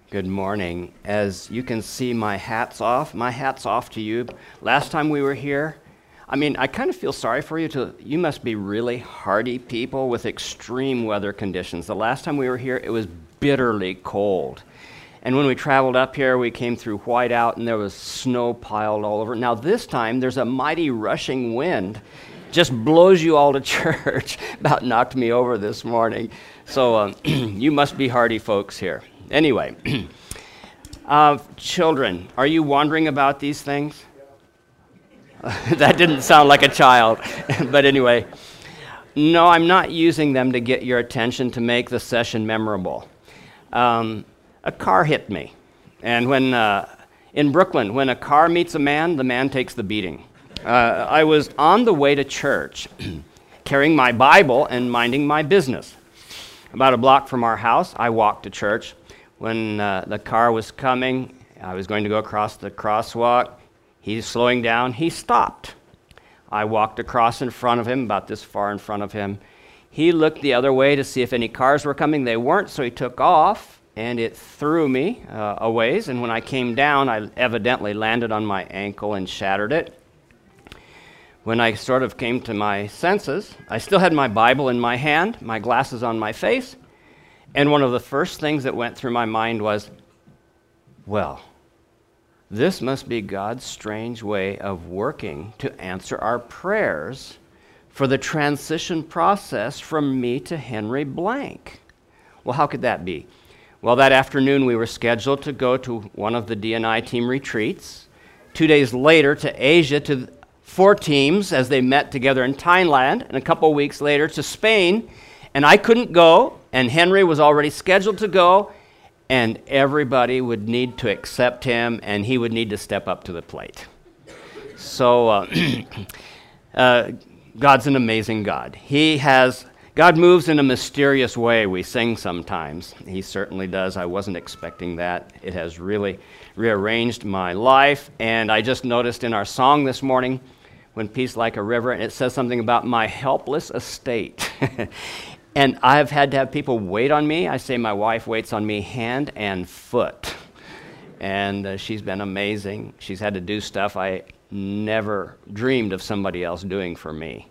Good morning. As you can see, my hat's off. My hat's off to you. Last time we were here, I kind of feel sorry for you. You must be really hardy people with extreme weather conditions. The last time we were here, it was bitterly cold. And when we traveled up here, we came through whiteout, and there was snow piled all over. Now this time, there's a mighty rushing wind. Just blows you all to church. About knocked me over this morning. So you must be hardy folks here. Anyway, children, are you wondering about these things? That didn't sound like a child. But anyway, no, I'm not using them to get your attention to make the session memorable. A car hit me. And in Brooklyn, when a car meets a man, the man takes the beating. I was on the way to church, carrying my Bible and minding my business. About a block from our house, I walked to church. When the car was coming, I was going to go across the crosswalk. He's slowing down. He stopped. I walked across in front of him, about this far in front of him. He looked the other way to see if any cars were coming. They weren't, so he took off, and it threw me a ways. And when I came down, I evidently landed on my ankle and shattered it. When I sort of came to my senses, I still had my Bible in my hand, my glasses on my face, and one of the first things that went through my mind was, well, this must be God's strange way of working to answer our prayers for the transition process from me to Henry Blank. Well, how could that be? Well, that afternoon we were scheduled to go to one of the D&I team retreats. 2 days later to Asia to 4 teams as they met together in Thailand, and a couple weeks later to Spain, and I couldn't go, and Henry was already scheduled to go, and everybody would need to accept him, and he would need to step up to the plate. So God's an amazing God. God moves in a mysterious way, we sing sometimes. He certainly does. I wasn't expecting that. It has really rearranged my life, and I just noticed in our song this morning, When Peace Like a River, and it says something about my helpless estate. And I've had to have people wait on me. I say my wife waits on me hand and foot. And she's been amazing. She's had to do stuff I never dreamed of somebody else doing for me.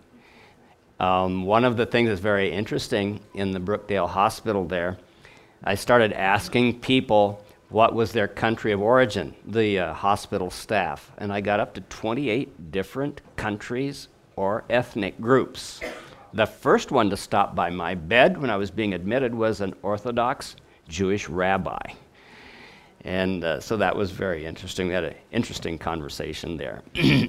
One of the things that's very interesting in the Brookdale Hospital there, I started asking people what was their country of origin, the hospital staff. And I got up to 28 different countries or ethnic groups. The first one to stop by my bed when I was being admitted was an Orthodox Jewish rabbi. And so that was very interesting. We had an interesting conversation there.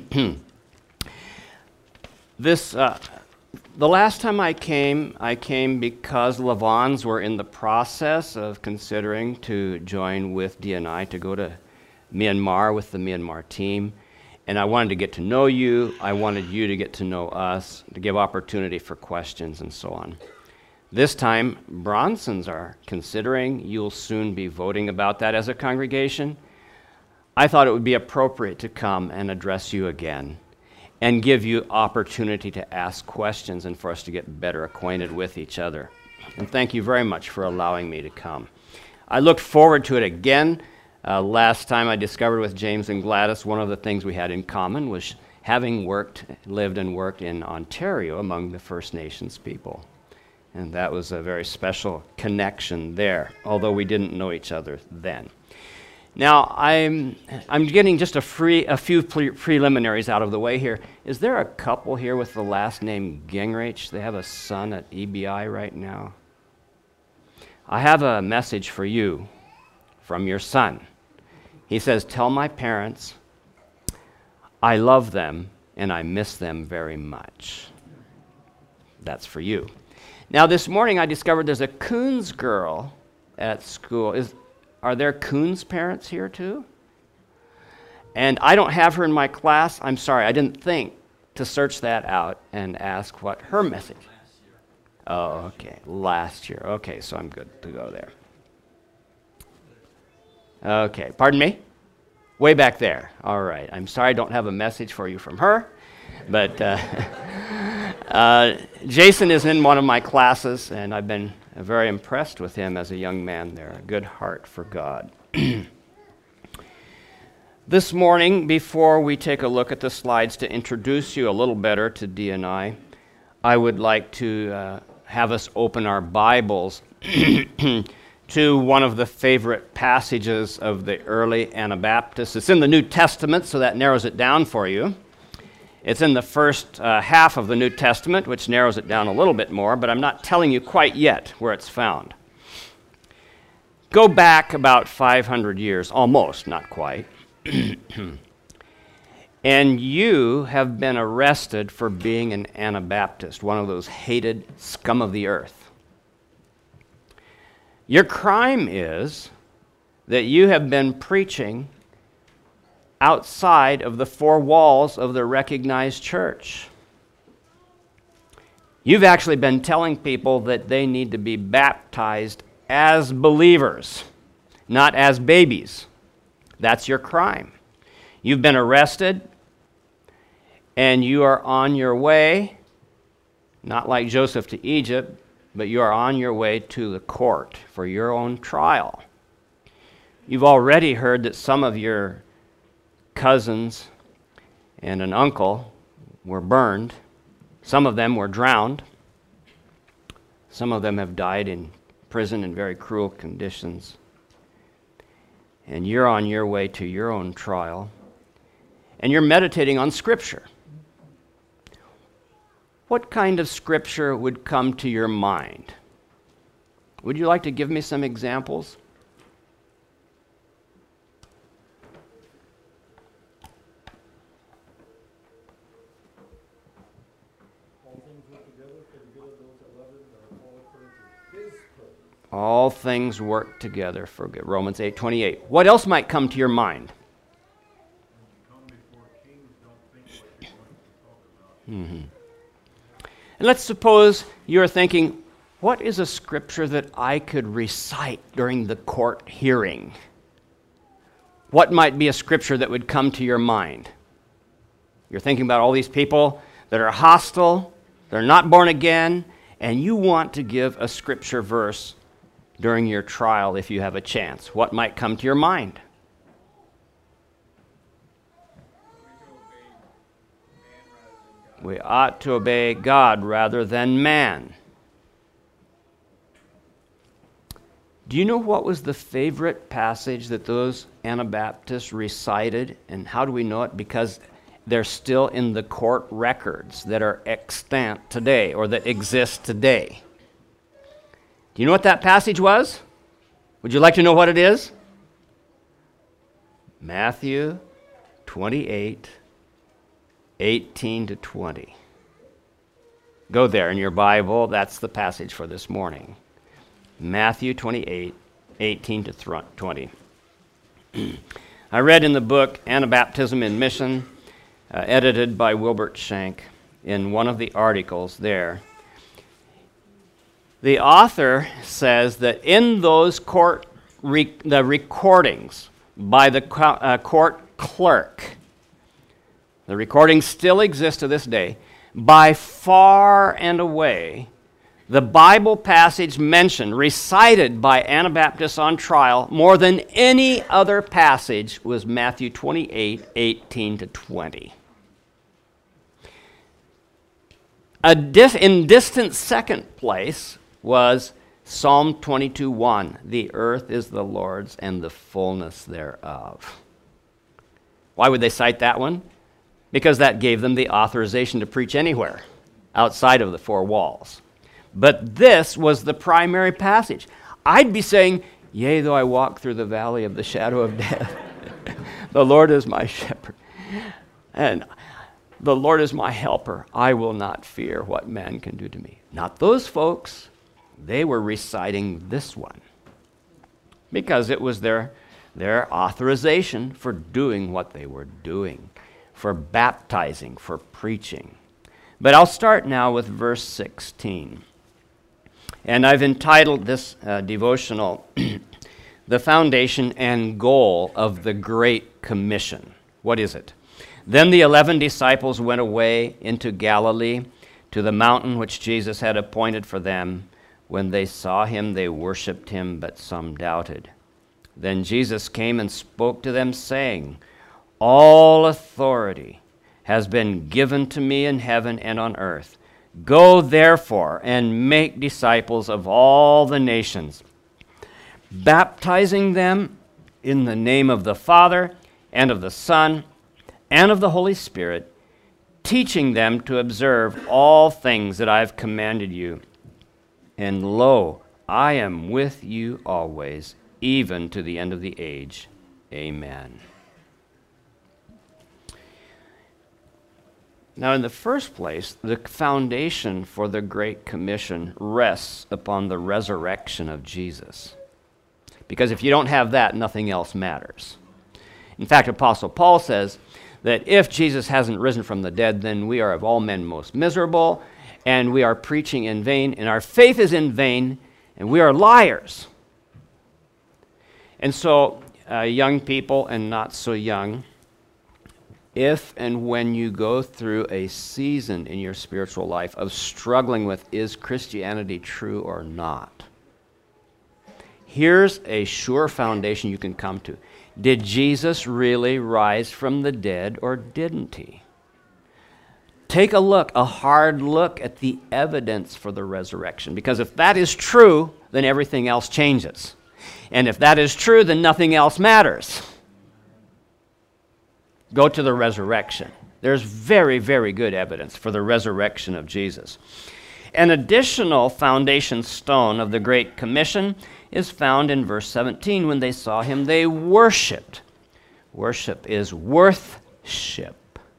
The last time I came because Lavons were in the process of considering to join with D&I to go to Myanmar with the Myanmar team. And I wanted to get to know you. I wanted you to get to know us, to give opportunity for questions and so on. This time, Bronsons are considering. You'll soon be voting about that as a congregation. I thought it would be appropriate to come and address you again and give you opportunity to ask questions and for us to get better acquainted with each other. And thank you very much for allowing me to come. I looked forward to it again. Last time I discovered with James and Gladys, one of the things we had in common was having lived and worked in Ontario among the First Nations people. And that was a very special connection there, although we didn't know each other then. Now, I'm getting just a few preliminaries out of the way here. Is there a couple here with the last name Gingrich? They have a son at EBI right now. I have a message for you from your son. He says, tell my parents I love them and I miss them very much. That's for you. Now, this morning I discovered there's a Coons girl at school. Are there Coons parents here too? And I don't have her in my class. I'm sorry, I didn't think to search that out and ask what her message. Oh, okay, last year. Okay, so I'm good to go there. Okay, pardon me? Way back there. All right, I'm sorry I don't have a message for you from her, but Jason is in one of my classes, and I've been very impressed with him as a young man there, a good heart for God. This morning, before we take a look at the slides to introduce you a little better to D&I would like to have us open our Bibles to one of the favorite passages of the early Anabaptists. It's in the New Testament, so that narrows it down for you. It's in the first half of the New Testament, which narrows it down a little bit more, but I'm not telling you quite yet where it's found. Go back about 500 years, almost, not quite, and you have been arrested for being an Anabaptist, one of those hated scum of the earth. Your crime is that you have been preaching outside of the four walls of the recognized church. You've actually been telling people that they need to be baptized as believers, not as babies. That's your crime. You've been arrested, and you are on your way, not like Joseph to Egypt, but you are on your way to the court for your own trial. You've already heard that some of your cousins and an uncle were burned. Some of them were drowned. Some of them have died in prison in very cruel conditions. And you're on your way to your own trial. And you're meditating on Scripture. What kind of Scripture would come to your mind? Would you like to give me some examples? All things work together for good. Romans 8:28. What else might come to your mind? And let's suppose you're thinking, what is a scripture that I could recite during the court hearing? What might be a scripture that would come to your mind? You're thinking about all these people that are hostile, they're not born again, and you want to give a scripture verse during your trial if you have a chance. What might come to your mind? We ought to obey God rather than man. Do you know what was the favorite passage that those Anabaptists recited? And how do we know it? Because they're still in the court records that are extant today or that exist today. Do you know what that passage was? Would you like to know what it is? Matthew 28, 18 to 20. Go there in your Bible. That's the passage for this morning. Matthew 28, 18 to 20. I read in the book Anabaptism in Mission, edited by Wilbert Shank, in one of the articles there. The author says that in those the recordings by the court clerk, the recordings still exist to this day, by far and away, the Bible passage mentioned, recited by Anabaptists on trial, more than any other passage was Matthew 28, 18 to 20. In distant second place was Psalm 22:1. The earth is the Lord's and the fullness thereof. Why would they cite that one? Because that gave them the authorization to preach anywhere outside of the four walls. But this was the primary passage. I'd be saying, yea, though I walk through the valley of the shadow of death, the Lord is my shepherd, and the Lord is my helper. I will not fear what man can do to me. Not those folks. They were reciting this one because it was their authorization for doing what they were doing, for baptizing, for preaching. But I'll start now with verse 16. And I've entitled this devotional, The Foundation and Goal of the Great Commission. What is it? Then the 11 disciples went away into Galilee to the mountain which Jesus had appointed for them. When they saw him, they worshipped him, but some doubted. Then Jesus came and spoke to them, saying, All authority has been given to me in heaven and on earth. Go therefore and make disciples of all the nations, baptizing them in the name of the Father and of the Son and of the Holy Spirit, teaching them to observe all things that I have commanded you. And lo, I am with you always, even to the end of the age. Amen. Now, in the first place, the foundation for the Great Commission rests upon the resurrection of Jesus. Because if you don't have that, nothing else matters. In fact, Apostle Paul says that if Jesus hasn't risen from the dead, then we are of all men most miserable, and we are preaching in vain, and our faith is in vain, and we are liars. And so, young people and not so young, if and when you go through a season in your spiritual life of struggling with, is Christianity true or not? Here's a sure foundation you can come to. Did Jesus really rise from the dead, or didn't he? Take a look, a hard look at the evidence for the resurrection. Because if that is true, then everything else changes. And if that is true, then nothing else matters. Go to the resurrection. There's very, very good evidence for the resurrection of Jesus. An additional foundation stone of the Great Commission is found in verse 17. When they saw him, they worshipped. Worship is worthship.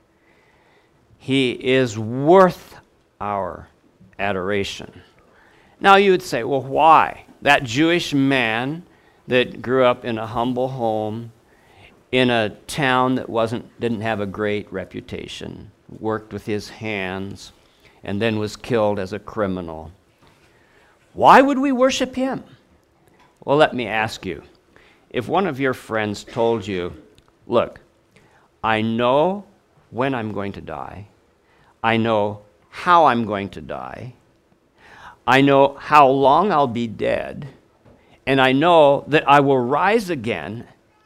He is worth our adoration. Now you would say, well, why? That Jewish man that grew up in a humble home, in a town that didn't have a great reputation, worked with his hands, and then was killed as a criminal. Why would we worship him? Well, let me ask you. If one of your friends told you, look, I know when I'm going to die, I know how I'm going to die, I know how long I'll be dead, and I know that I will rise again,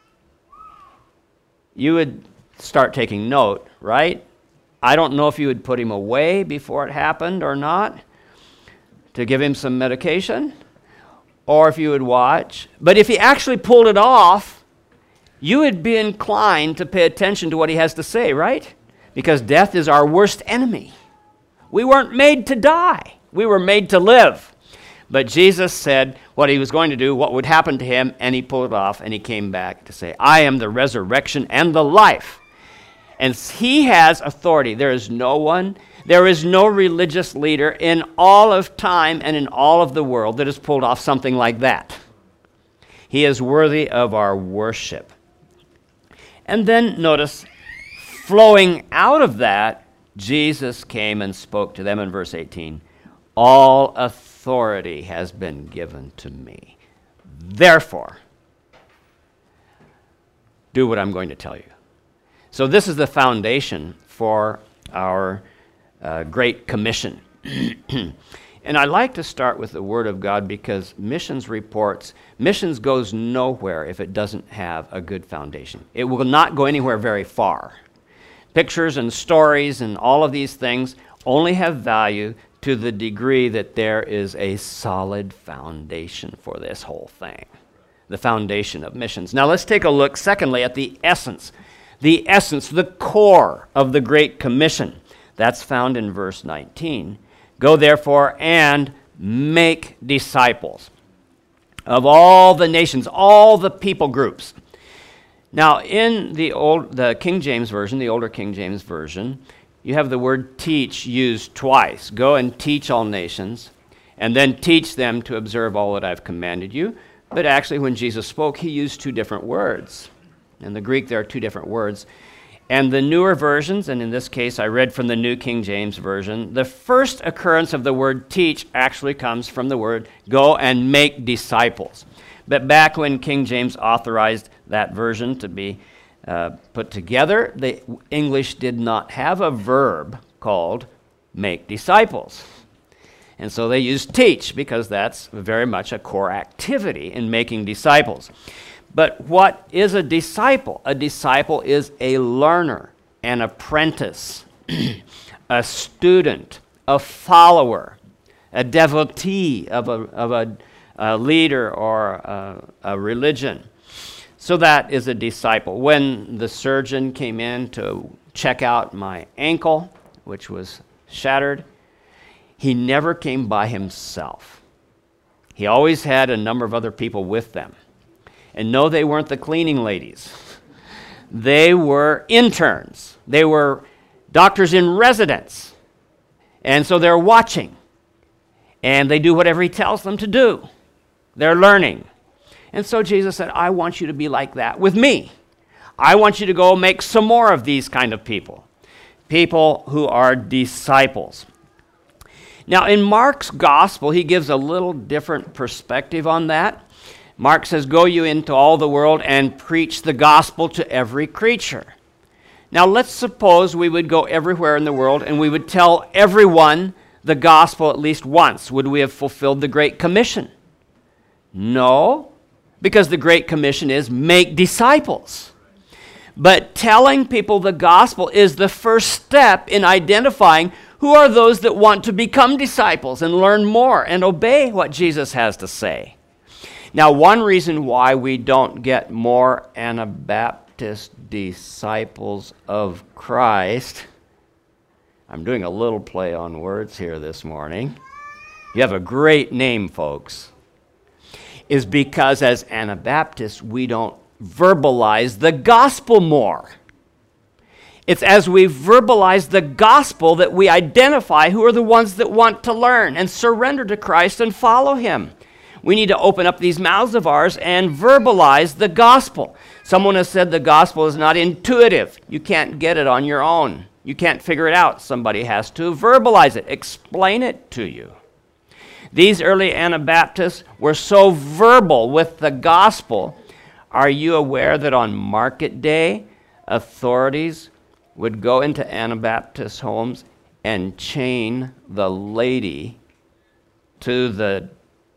you would start taking note, right? I don't know if you would put him away before it happened or not, to give him some medication, or if you would watch. But if he actually pulled it off, you would be inclined to pay attention to what he has to say, right? Because death is our worst enemy. We weren't made to die. We were made to live. But Jesus said what he was going to do, what would happen to him, and he pulled it off, and he came back to say, I am the resurrection and the life. And he has authority. There is no religious leader in all of time and in all of the world that has pulled off something like that. He is worthy of our worship. And then notice, flowing out of that, Jesus came and spoke to them in verse 18. All authority has been given to me. Therefore, do what I'm going to tell you. So this is the foundation for our Great Commission. And I like to start with the Word of God because missions goes nowhere if it doesn't have a good foundation. It will not go anywhere very far. Pictures and stories and all of these things only have value to the degree that there is a solid foundation for this whole thing, the foundation of missions. Now let's take a look, secondly, at the essence, the core of the Great Commission. That's found in verse 19. Go therefore and make disciples of all the nations, all the people groups. Now, in the King James Version, the older King James Version, you have the word teach used twice. Go and teach all nations, and then teach them to observe all that I've commanded you. But actually, when Jesus spoke, he used two different words. In the Greek, there are two different words. And the newer versions, and in this case, I read from the New King James Version, the first occurrence of the word teach actually comes from the word go and make disciples. But back when King James authorized that version to be put together, the English did not have a verb called make disciples. And so they use teach because that's very much a core activity in making disciples. But what is a disciple? A disciple is a learner, an apprentice, a student, a follower, a devotee of a leader or a religion. So that is a disciple. When the surgeon came in to check out my ankle, which was shattered, he never came by himself. He always had a number of other people with them. And no, they weren't the cleaning ladies. They were interns. They were doctors in residence. And so they're watching. And they do whatever he tells them to do. They're learning. And so Jesus said, I want you to be like that with me. I want you to go make some more of these kind of people. People who are disciples. Now, in Mark's gospel, he gives a little different perspective on that. Mark says, go you into all the world and preach the gospel to every creature. Now, let's suppose we would go everywhere in the world and we would tell everyone the gospel at least once. Would we have fulfilled the Great Commission? No, because the Great Commission is make disciples. But telling people the gospel is the first step in identifying who are those that want to become disciples and learn more and obey what Jesus has to say. Now, one reason why we don't get more Anabaptist disciples of Christ, I'm doing a little play on words here this morning. You have a great name, folks. Is because as Anabaptists, we don't verbalize the gospel more. It's as we verbalize the gospel that we identify who are the ones that want to learn and surrender to Christ and follow him. We need to open up these mouths of ours and verbalize the gospel. Someone has said the gospel is not intuitive. You can't get it on your own. You can't figure it out. Somebody has to verbalize it, explain it to you. These early Anabaptists were so verbal with the gospel. Are you aware that on market day, authorities would go into Anabaptist homes and chain the lady to the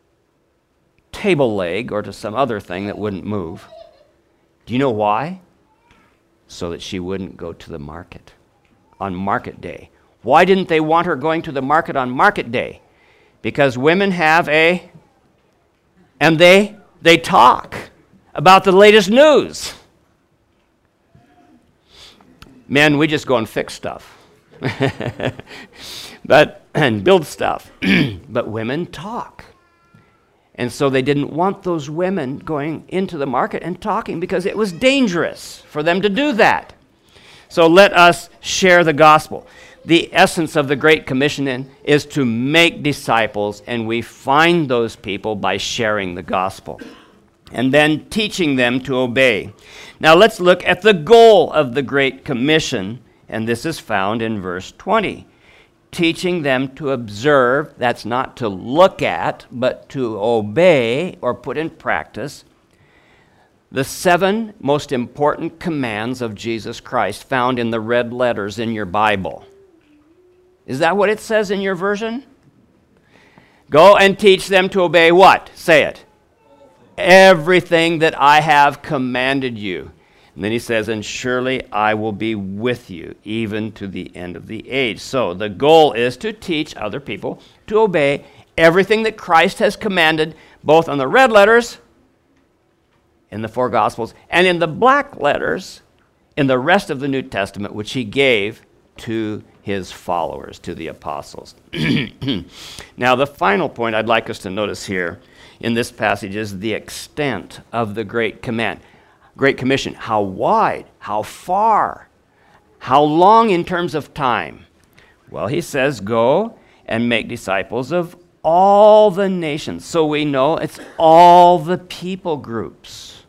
table leg or to some other thing that wouldn't move? Do you know why? So that she wouldn't go to the market on market day. Why didn't they want her going to the market on market day? Because women have they talk about the latest news. Men, we just go and fix stuff. and build stuff. But women talk. And so they didn't want those women going into the market and talking because it was dangerous for them to do that. So let us share the gospel. The essence of the Great Commission is to make disciples, and we find those people by sharing the gospel and then teaching them to obey. Now let's look at the goal of the Great Commission, and this is found in verse 20. Teaching them to observe, that's not to look at, but to obey or put in practice the 7 most important commands of Jesus Christ found in the red letters in your Bible. Is that what it says in your version? Go and teach them to obey what? Say it. Everything that I have commanded you. And then he says, and surely I will be with you even to the end of the age. So the goal is to teach other people to obey everything that Christ has commanded, both on the red letters in the 4 Gospels and in the black letters in the rest of the New Testament, which he gave to his followers, to the apostles. Now, the final point I'd like us to notice here in this passage is the extent of the Great Commission. How wide, how far, how long in terms of time? Well, he says, go and make disciples of all the nations. So we know it's all the people groups.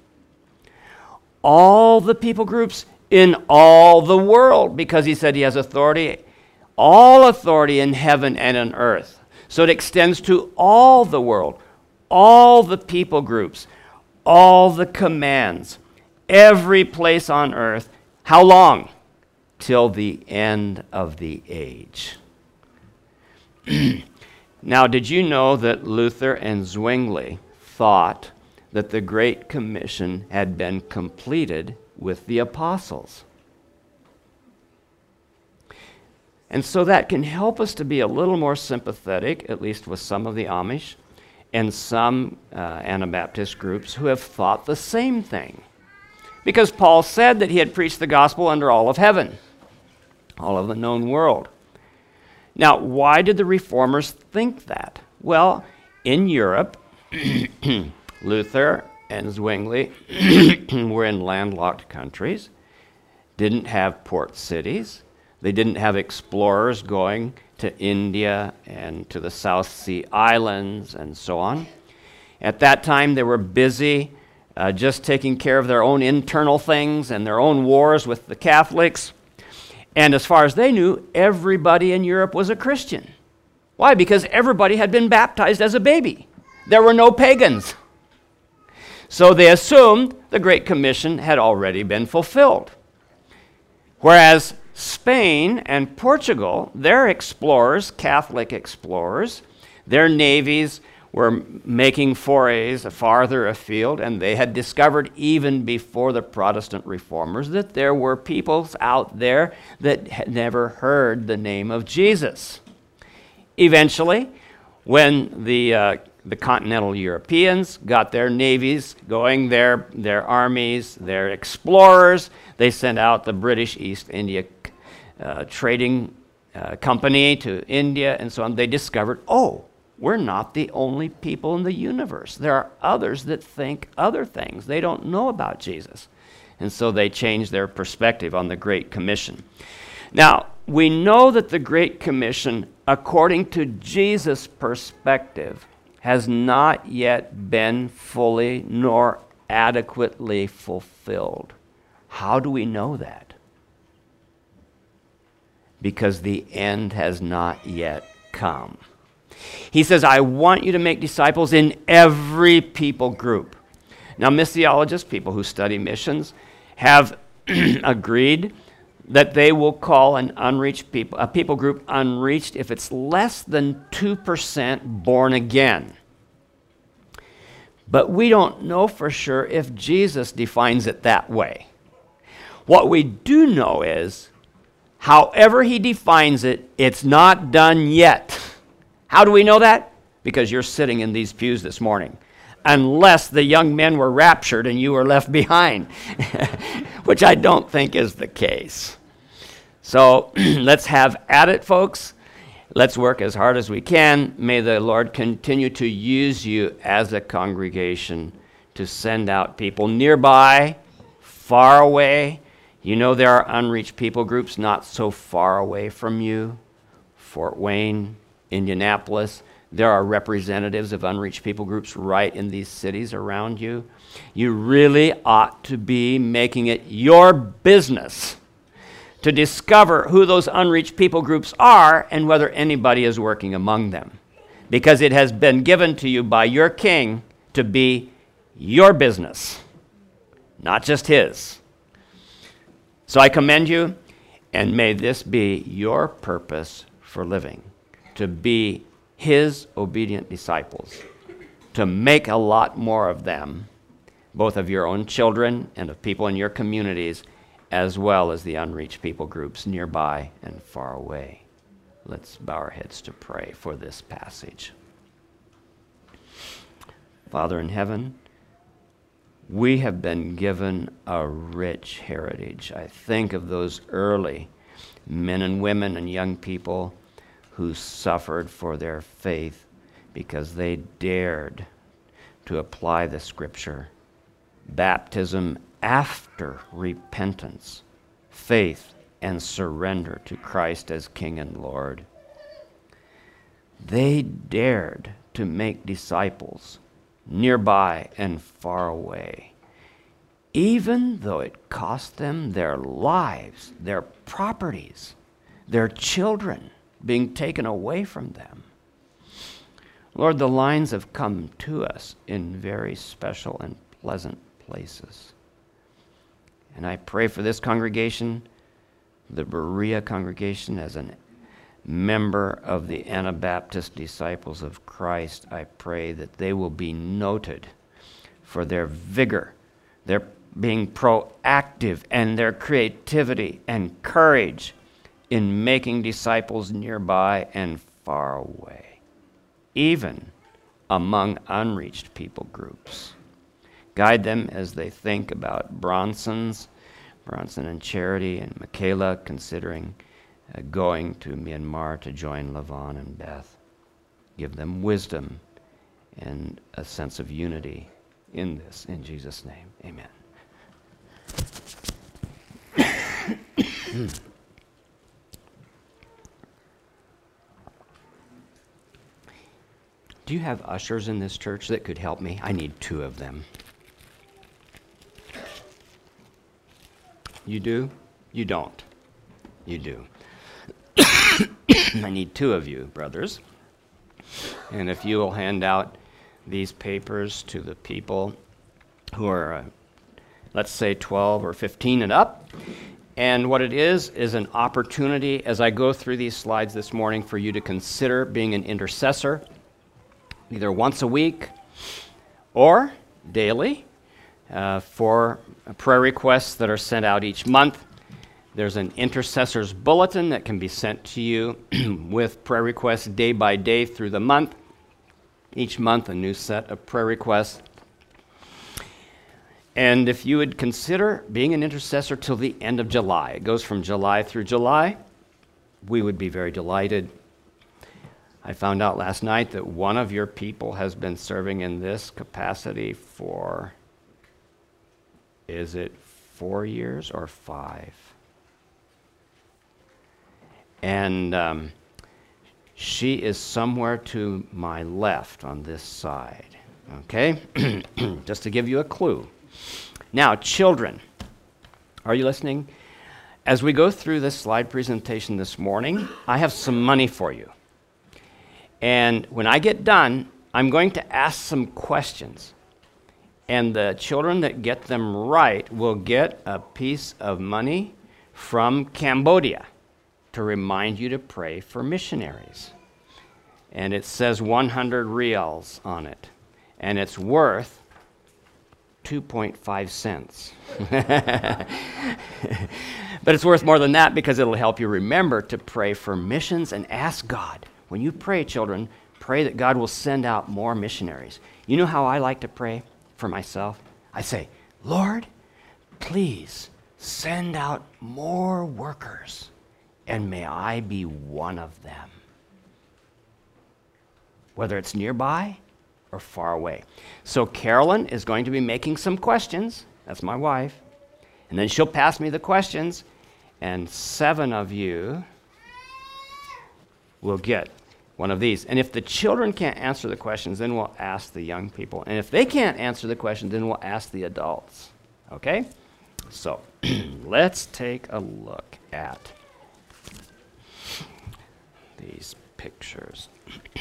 All the people groups in all the world, because he said he has authority, all authority in heaven and on earth. So it extends to all the world, all the people groups, all the commands, every place on earth. How long? Till the end of the age. Now, did you know that Luther and Zwingli thought that the Great Commission had been completed with the apostles? And so that can help us to be a little more sympathetic, at least with some of the Amish and some Anabaptist groups who have thought the same thing. Because Paul said that he had preached the gospel under all of heaven, all of the known world. Now, why did the reformers think that? Well, in Europe, Luther and Zwingli were in landlocked countries, didn't have port cities. They didn't have explorers going to India and to the South Sea Islands and so on. At that time, they were busy just taking care of their own internal things and their own wars with the Catholics. And as far as they knew, everybody in Europe was a Christian. Why? Because everybody had been baptized as a baby. There were no pagans. So they assumed the Great Commission had already been fulfilled. Whereas Spain and Portugal, their explorers, Catholic explorers, their navies were making forays farther afield, and they had discovered even before the Protestant reformers that there were peoples out there that had never heard the name of Jesus. Eventually, when the continental Europeans got their navies going, their armies, their explorers, they sent out the British East India Trading Company to India and so on. They discovered, oh, we're not the only people in the universe. There are others that think other things. They don't know about Jesus. And so they changed their perspective on the Great Commission. Now, we know that the Great Commission, according to Jesus' perspective, has not yet been fully nor adequately fulfilled. How do we know that? Because the end has not yet come. He says, I want you to make disciples in every people group. Now, missiologists, people who study missions, have agreed that they will call an unreached people, a people group unreached if it's less than 2% born again. But we don't know for sure if Jesus defines it that way. What we do know is, however he defines it, it's not done yet. How do we know that? Because you're sitting in these pews this morning. Unless the young men were raptured and you were left behind, which I don't think is the case. So let's have at it, folks. Let's work as hard as we can. May the Lord continue to use you as a congregation to send out people nearby, far away. You know there are unreached people groups not so far away from you. Fort Wayne, Indianapolis. There are representatives of unreached people groups right in these cities around you. You really ought to be making it your business to discover who those unreached people groups are and whether anybody is working among them. Because it has been given to you by your King to be your business, not just his. So I commend you, and may this be your purpose for living, to be his obedient disciples, to make a lot more of them, both of your own children and of people in your communities, as well as the unreached people groups nearby and far away. Let's bow our heads to pray for this passage. Father in heaven, we have been given a rich heritage. I think of those early men and women and young people who suffered for their faith because they dared to apply the Scripture. Baptism after repentance, faith, and surrender to Christ as King and Lord. They dared to make disciples nearby and far away, even though it cost them their lives, their properties, their children being taken away from them. Lord, the lines have come to us in very special and pleasant places. And I pray for this congregation, the Berea congregation, as a member of the Anabaptist Disciples of Christ, I pray that they will be noted for their vigor, their being proactive, and their creativity and courage in making disciples nearby and far away, even among unreached people groups. Guide them as they think about Bronson and Charity and Michaela considering going to Myanmar to join Levon and Beth. Give them wisdom and a sense of unity in this. In Jesus' name, amen. Do you have ushers in this church that could help me? I need 2 of them. You do? You don't. You do. I need 2 of you, brothers. And if you will hand out these papers to the people who are, let's say, 12 or 15 and up. And what it is an opportunity, as I go through these slides this morning, for you to consider being an intercessor, either once a week or daily, for prayer requests that are sent out each month. There's an intercessor's bulletin that can be sent to you with prayer requests day by day through the month. Each month, a new set of prayer requests. And if you would consider being an intercessor till the end of July, it goes from July through July, we would be very delighted. I found out last night that one of your people has been serving in this capacity for, is it 4 years or 5? And she is somewhere to my left on this side, okay? Just to give you a clue. Now, children, are you listening? As we go through this slide presentation this morning, I have some money for you. And when I get done, I'm going to ask some questions. And the children that get them right will get a piece of money from Cambodia to remind you to pray for missionaries. And it says 100 reals on it. And it's worth 2.5 cents. But it's worth more than that because it'll help you remember to pray for missions and ask God. When you pray, children, pray that God will send out more missionaries. You know how I like to pray for myself? I say, Lord, please send out more workers, and may I be one of them. Whether it's nearby or far away. So Carolyn is going to be making some questions. That's my wife. And then she'll pass me the questions, and 7 of you will get one of these. And if the children can't answer the questions, then we'll ask the young people. And if they can't answer the questions, then we'll ask the adults. Okay? So let's take a look at these pictures.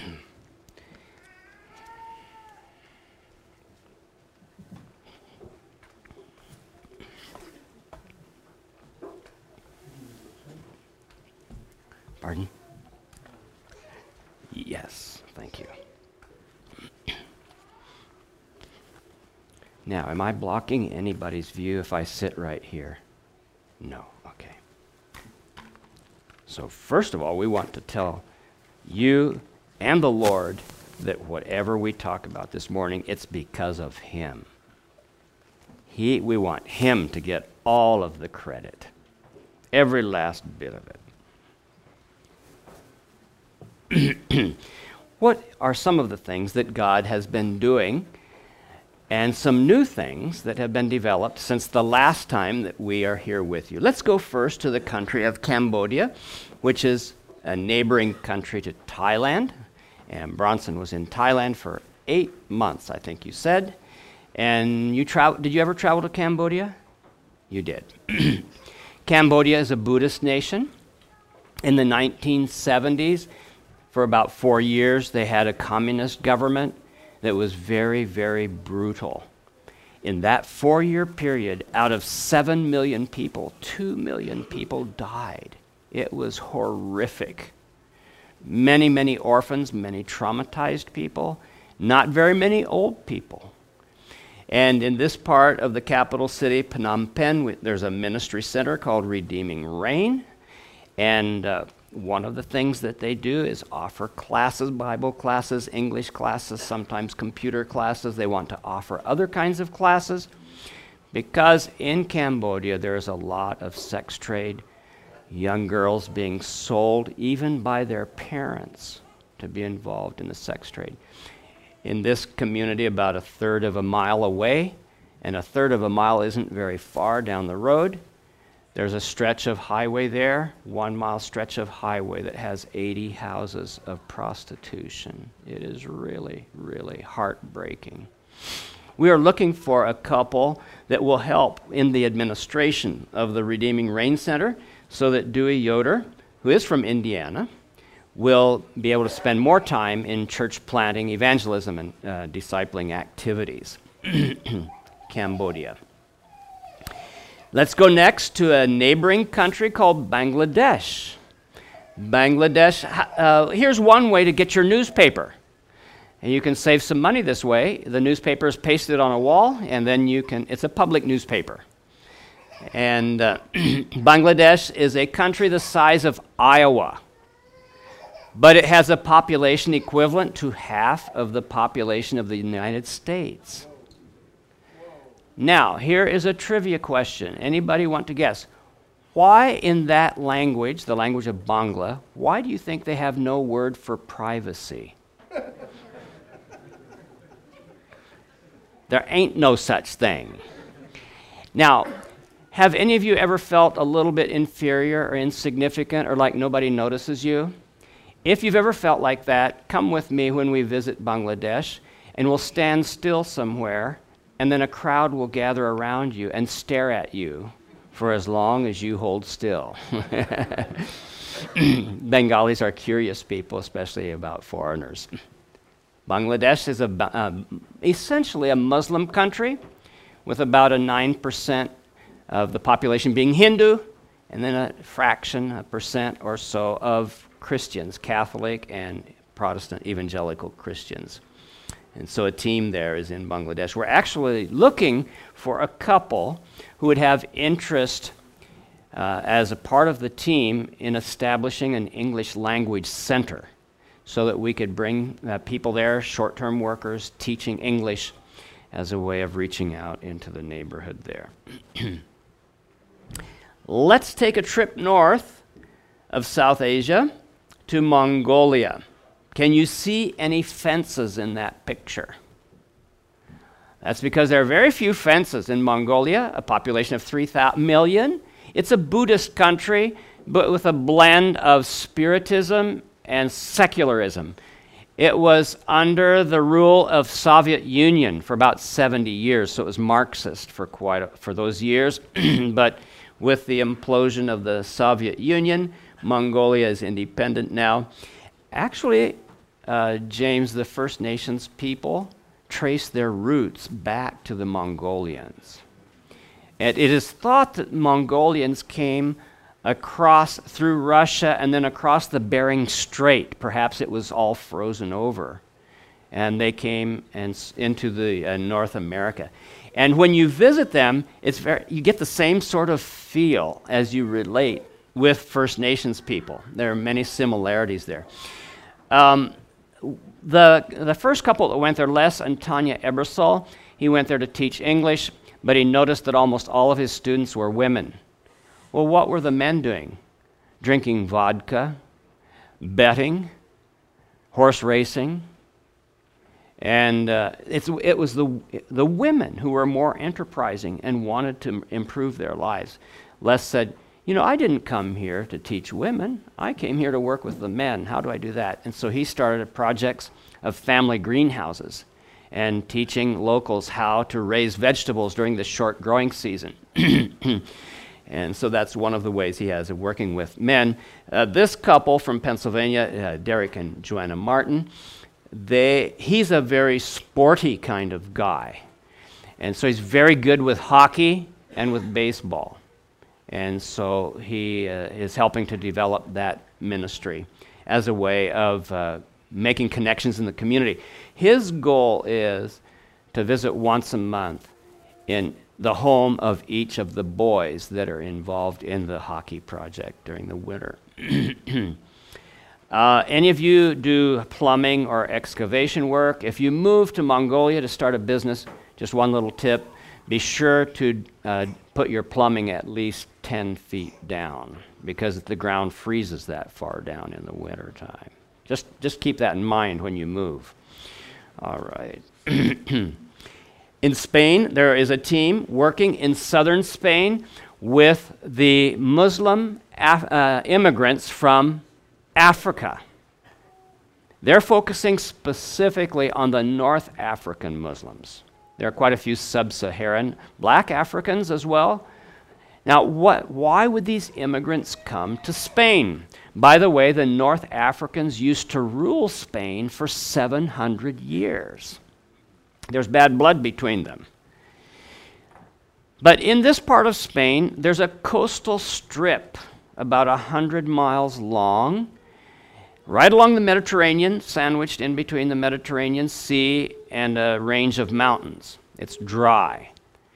Pardon? Yes, thank you. Now, am I blocking anybody's view if I sit right here? No, okay. So first of all, we want to tell you and the Lord that whatever we talk about this morning, it's because of Him. We want Him to get all of the credit, every last bit of it. What are some of the things that God has been doing and some new things that have been developed since the last time that we are here with you? Let's go first to the country of Cambodia, which is a neighboring country to Thailand. And Bronson was in Thailand for 8 months, I think you said. And did you ever travel to Cambodia? You did. Cambodia is a Buddhist nation. In the 1970s, for about 4 years, they had a communist government that was very, very brutal. In that 4-year period, out of 7 million people, 2 million people died. It was horrific. Many, many orphans, many traumatized people, not very many old people. And in this part of the capital city, Phnom Penh, there's a ministry center called Redeeming Rain. And one of the things that they do is offer classes, Bible classes, English classes, sometimes computer classes. They want to offer other kinds of classes because in Cambodia there is a lot of sex trade, young girls being sold even by their parents to be involved in the sex trade. In this community, about a third of a mile away, and a third of a mile isn't very far down the road, there's a stretch of highway there, 1 mile stretch of highway that has 80 houses of prostitution. It is really, really heartbreaking. We are looking for a couple that will help in the administration of the Redeeming Rain Center so that Dewey Yoder, who is from Indiana, will be able to spend more time in church planting, evangelism, and discipling activities. Cambodia. Let's go next to a neighboring country called Bangladesh. Bangladesh, here's one way to get your newspaper. And you can save some money this way. The newspaper is pasted on a wall, and then it's a public newspaper. And Bangladesh is a country the size of Iowa, but it has a population equivalent to half of the population of the United States. Now, here is a trivia question. Anybody want to guess? Why in that language, the language of Bangla, why do you think they have no word for privacy? There ain't no such thing. Now, have any of you ever felt a little bit inferior or insignificant or like nobody notices you? If you've ever felt like that, come with me when we visit Bangladesh, and we'll stand still somewhere, and then a crowd will gather around you and stare at you for as long as you hold still. Bengalis are curious people, especially about foreigners. Bangladesh is essentially a Muslim country with about a 9% of the population being Hindu, and then a fraction, a percent or so, of Christians, Catholic and Protestant evangelical Christians. And so a team there is in Bangladesh. We're actually looking for a couple who would have interest as a part of the team in establishing an English language center so that we could bring people there, short-term workers, teaching English as a way of reaching out into the neighborhood there. Let's take a trip north of South Asia to Mongolia. Can you see any fences in that picture? That's because there are very few fences in Mongolia, a population of 3 million. It's a Buddhist country, but with a blend of spiritism and secularism. It was under the rule of Soviet Union for about 70 years, so it was Marxist for those years. But with the implosion of the Soviet Union, Mongolia is independent now. Actually, James, the First Nations people trace their roots back to the Mongolians. And it is thought that Mongolians came across through Russia and then across the Bering Strait. Perhaps it was all frozen over. And they came into the North America. And when you visit them, you get the same sort of feel as you relate with First Nations people. There are many similarities there. The first couple that went there, Les and Tanya Ebersol, he went there to teach English, but he noticed that almost all of his students were women. Well, what were the men doing? Drinking vodka, betting, horse racing, and it was the women who were more enterprising and wanted to improve their lives. Les said, you know, I didn't come here to teach women. I came here to work with the men. How do I do that? And so he started projects of family greenhouses and teaching locals how to raise vegetables during the short growing season. And so that's one of the ways he has of working with men. This couple from Pennsylvania, Derek and Joanna Martin, he's a very sporty kind of guy. And so he's very good with hockey and with baseball. And so he is helping to develop that ministry. as a way of making connections in the community. His goal is to visit once a month in the home of each of the boys that are involved in the hockey project during the winter. Any of you do plumbing or excavation work? If you move to Mongolia to start a business, just one little tip, be sure to put your plumbing at least 10 feet down, because the ground freezes that far down in the winter time. Just keep that in mind when you move. All right. In Spain, there is a team working in southern Spain with the Muslim immigrants from Africa. They're focusing specifically on the North African Muslims. There are quite a few sub-Saharan black Africans as well. Now, why would these immigrants come to Spain? By the way, the North Africans used to rule Spain for 700 years. There's bad blood between them. But in this part of Spain, there's a coastal strip about 100 miles long, right along the Mediterranean, sandwiched in between the Mediterranean Sea and a range of mountains. It's dry.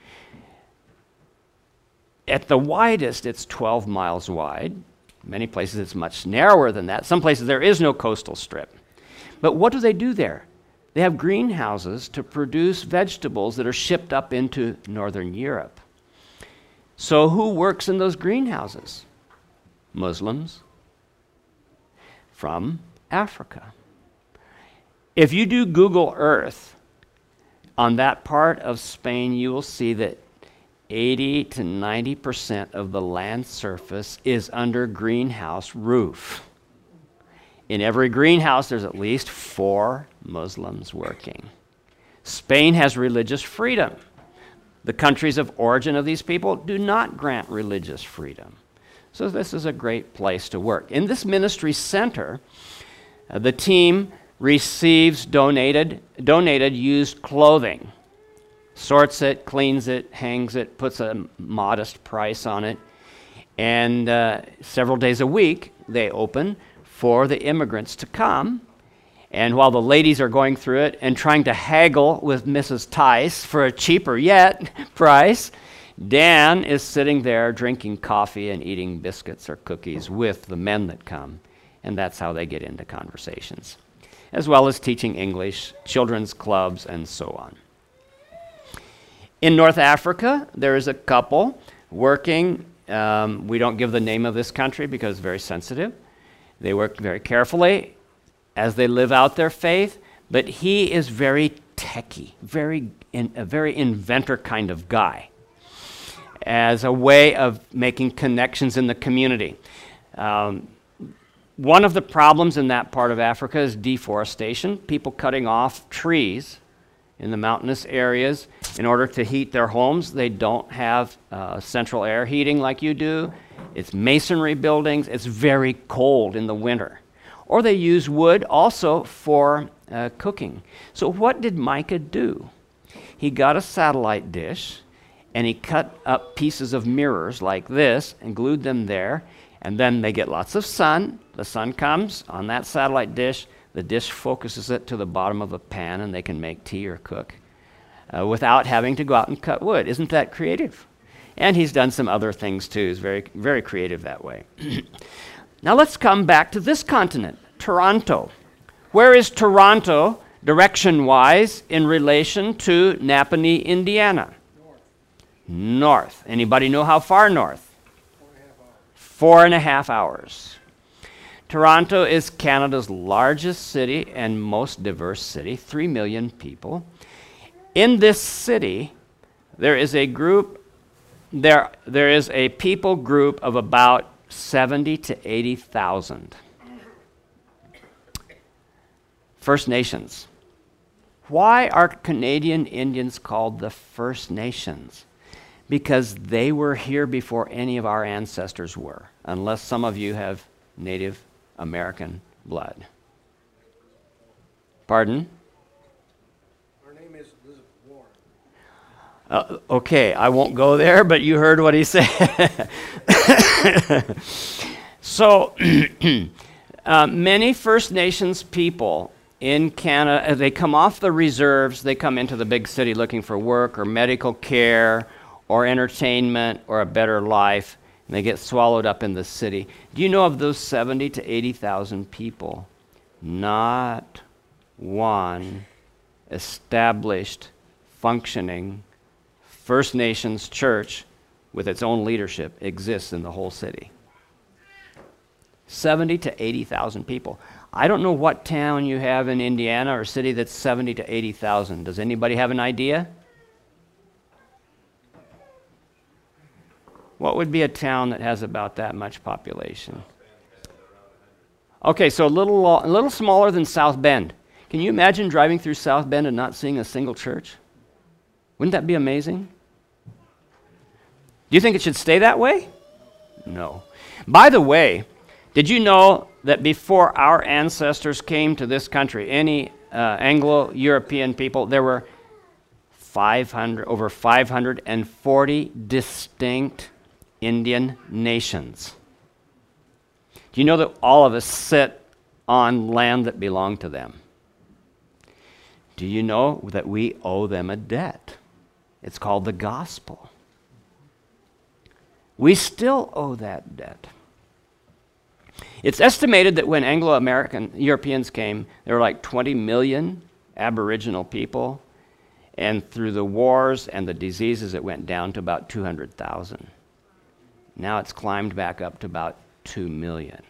At the widest, it's 12 miles wide. Many places it's much narrower than that. Some places there is no coastal strip. But what do they do there? They have greenhouses to produce vegetables that are shipped up into Northern Europe. So who works in those greenhouses? Muslims from Africa. If you do Google Earth on that part of Spain, you will see that 80 to 90% of the land surface is under greenhouse roof. In every greenhouse, there's at least 4 Muslims working. Spain has religious freedom. The countries of origin of these people do not grant religious freedom. So this is a great place to work. In this ministry center, the team receives donated used clothing, sorts it, cleans it, hangs it, puts a modest price on it, and several days a week they open for the immigrants to come. And while the ladies are going through it and trying to haggle with Mrs. Tice for a cheaper yet price, Dan is sitting there drinking coffee and eating biscuits or cookies with the men that come. And that's how they get into conversations, as well as teaching English, children's clubs, and so on. In North Africa, there is a couple working. We don't give the name of this country because it's very sensitive. They work very carefully as they live out their faith, but he is very techie, a very inventor kind of guy, as a way of making connections in the community. One of the problems in that part of Africa is deforestation, people cutting off trees in the mountainous areas in order to heat their homes. They don't have central air heating like you do. It's masonry buildings. It's very cold in the winter. Or they use wood also for cooking. So what did Micah do? He got a satellite dish and he cut up pieces of mirrors like this and glued them there, and then they get lots of sun. The sun comes on that satellite dish. The dish focuses it to the bottom of a pan, and they can make tea or cook without having to go out and cut wood. Isn't that creative? And he's done some other things too. He's very, very creative that way. Now let's come back to this continent, Toronto. Where is Toronto, direction-wise, in relation to Napanee, Indiana? North. Anybody know how far north? 4.5 hours. Toronto is Canada's largest city and most diverse city, 3 million people. In this city, there is a people group of about 70 to 80,000. First Nations. Why are Canadian Indians called the First Nations? Because they were here before any of our ancestors were, unless some of you have Native American blood. Pardon? Her name is Elizabeth Warren. Okay, I won't go there, but you heard what he said. So, Many First Nations people in Canada, they come off the reserves, they come into the big city looking for work or medical care or entertainment or a better life, and they get swallowed up in the city. Do you know of those 70 to 80,000 people, not one established, functioning First Nations church with its own leadership exists in the whole city? 70 to 80,000 people. I don't know what town you have in Indiana or city that's 70 to 80,000. Does anybody have an idea? What would be a town that has about that much population? Okay, so a little smaller than South Bend. Can you imagine driving through South Bend and not seeing a single church? Wouldn't that be amazing? Do you think it should stay that way? No. By the way, did you know that before our ancestors came to this country, any Anglo-European people, there were over 540 distinct Indian nations? Do you know that all of us sit on land that belonged to them? Do you know that we owe them a debt? It's called the gospel. We still owe that debt. It's estimated that when Anglo-American Europeans came, there were like 20 million Aboriginal people, and through the wars and the diseases, it went down to about 200,000. Now it's climbed back up to about 2 million.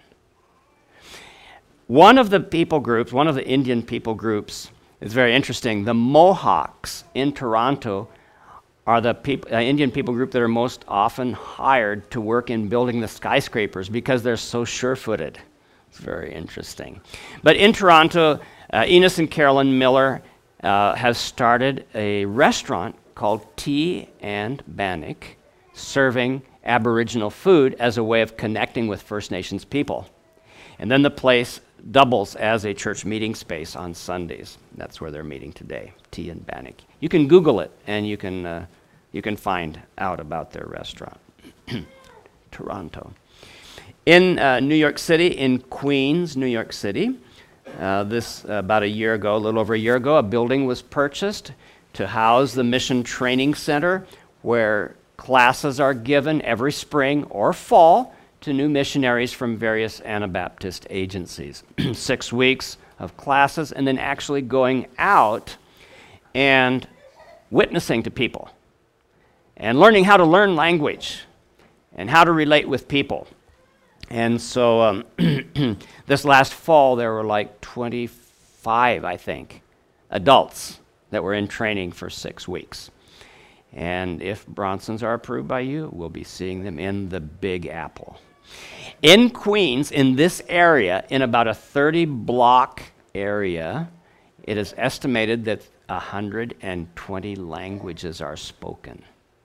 One of the people groups, one of the Indian people groups, is very interesting. The Mohawks in Toronto are the Indian people group that are most often hired to work in building the skyscrapers because they're so sure-footed. It's very interesting. But in Toronto, Enos and Carolyn Miller have started a restaurant called Tea and Bannock, serving Aboriginal food as a way of connecting with First Nations people. And then the place doubles as a church meeting space on Sundays. That's where they're meeting today, Tea and Bannock. You can Google it, and you can find out about their restaurant. Toronto. In New York City, in Queens, New York City, about a year ago, a little over a year ago, a building was purchased to house the Mission Training Center, where classes are given every spring or fall to new missionaries from various Anabaptist agencies. 6 weeks of classes, and then actually going out and witnessing to people and learning how to learn language and how to relate with people. And so this last fall, there were like 25, I think, adults that were in training for 6 weeks. And if Bronsons are approved by you, we'll be seeing them in the Big Apple. In Queens, in this area, in about a 30-block area, it is estimated that 120 languages are spoken.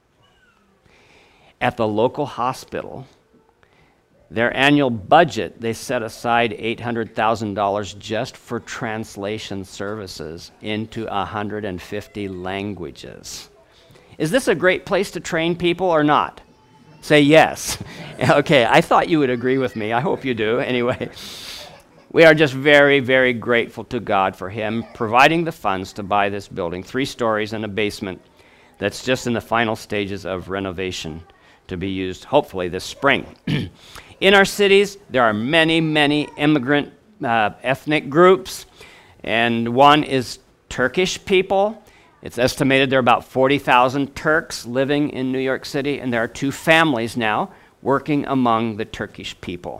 At the local hospital, their annual budget, they set aside $800,000 just for translation services into 150 languages. Is this a great place to train people or not? Say yes. Okay, I thought you would agree with me. I hope you do. Anyway, we are just very, very grateful to God for Him providing the funds to buy this building, 3 stories and a basement that's just in the final stages of renovation to be used, hopefully, this spring. In our cities, there are many, many immigrant ethnic groups, and one is Turkish people. It's estimated there are about 40,000 Turks living in New York City, and there are 2 families now working among the Turkish people.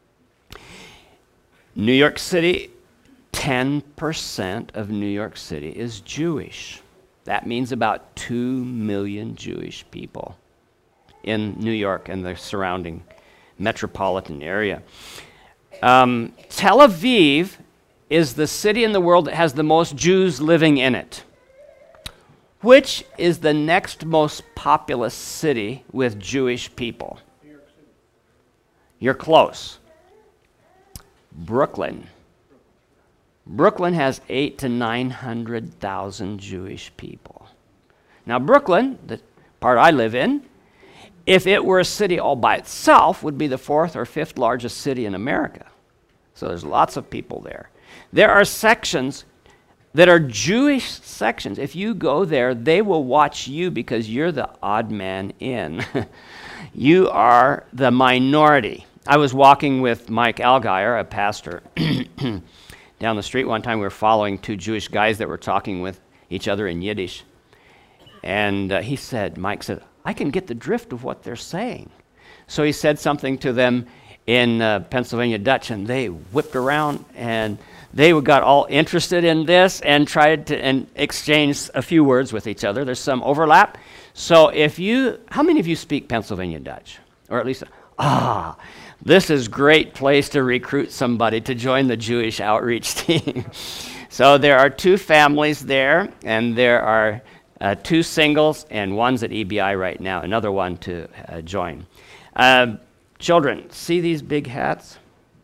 New York City, 10% of New York City is Jewish. That means about 2 million Jewish people in New York and the surrounding metropolitan area. Tel Aviv is the city in the world that has the most Jews living in it. Which is the next most populous city with Jewish people? New York City. You're close. Brooklyn. Brooklyn has 800,000 to 900,000 Jewish people. Now Brooklyn, the part I live in, if it were a city all by itself, would be the 4th or 5th largest city in America. So there's lots of people there. There are sections that are Jewish sections. If you go there, they will watch you because you're the odd man in. You are the minority. I was walking with Mike Algier, a pastor, down the street one time. We were following two Jewish guys that were talking with each other in Yiddish. And Mike said, I can get the drift of what they're saying. So he said something to them in Pennsylvania Dutch, and they whipped around, and they got all interested in this and tried to exchange a few words with each other. There's some overlap. So how many of you speak Pennsylvania Dutch? Or at least, this is a great place to recruit somebody to join the Jewish outreach team. So there are two families there, and there are two singles, and one's at EBI right now, another one to join. Children, see these big hats?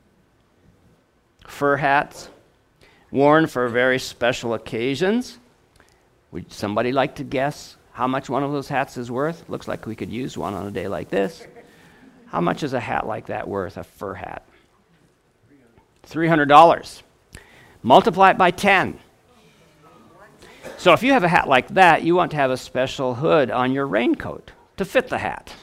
Fur hats, worn for very special occasions. Would somebody like to guess how much one of those hats is worth? Looks like we could use one on a day like this. How much is a hat like that worth, a fur hat? $300. Multiply it by 10. So if you have a hat like that, you want to have a special hood on your raincoat to fit the hat.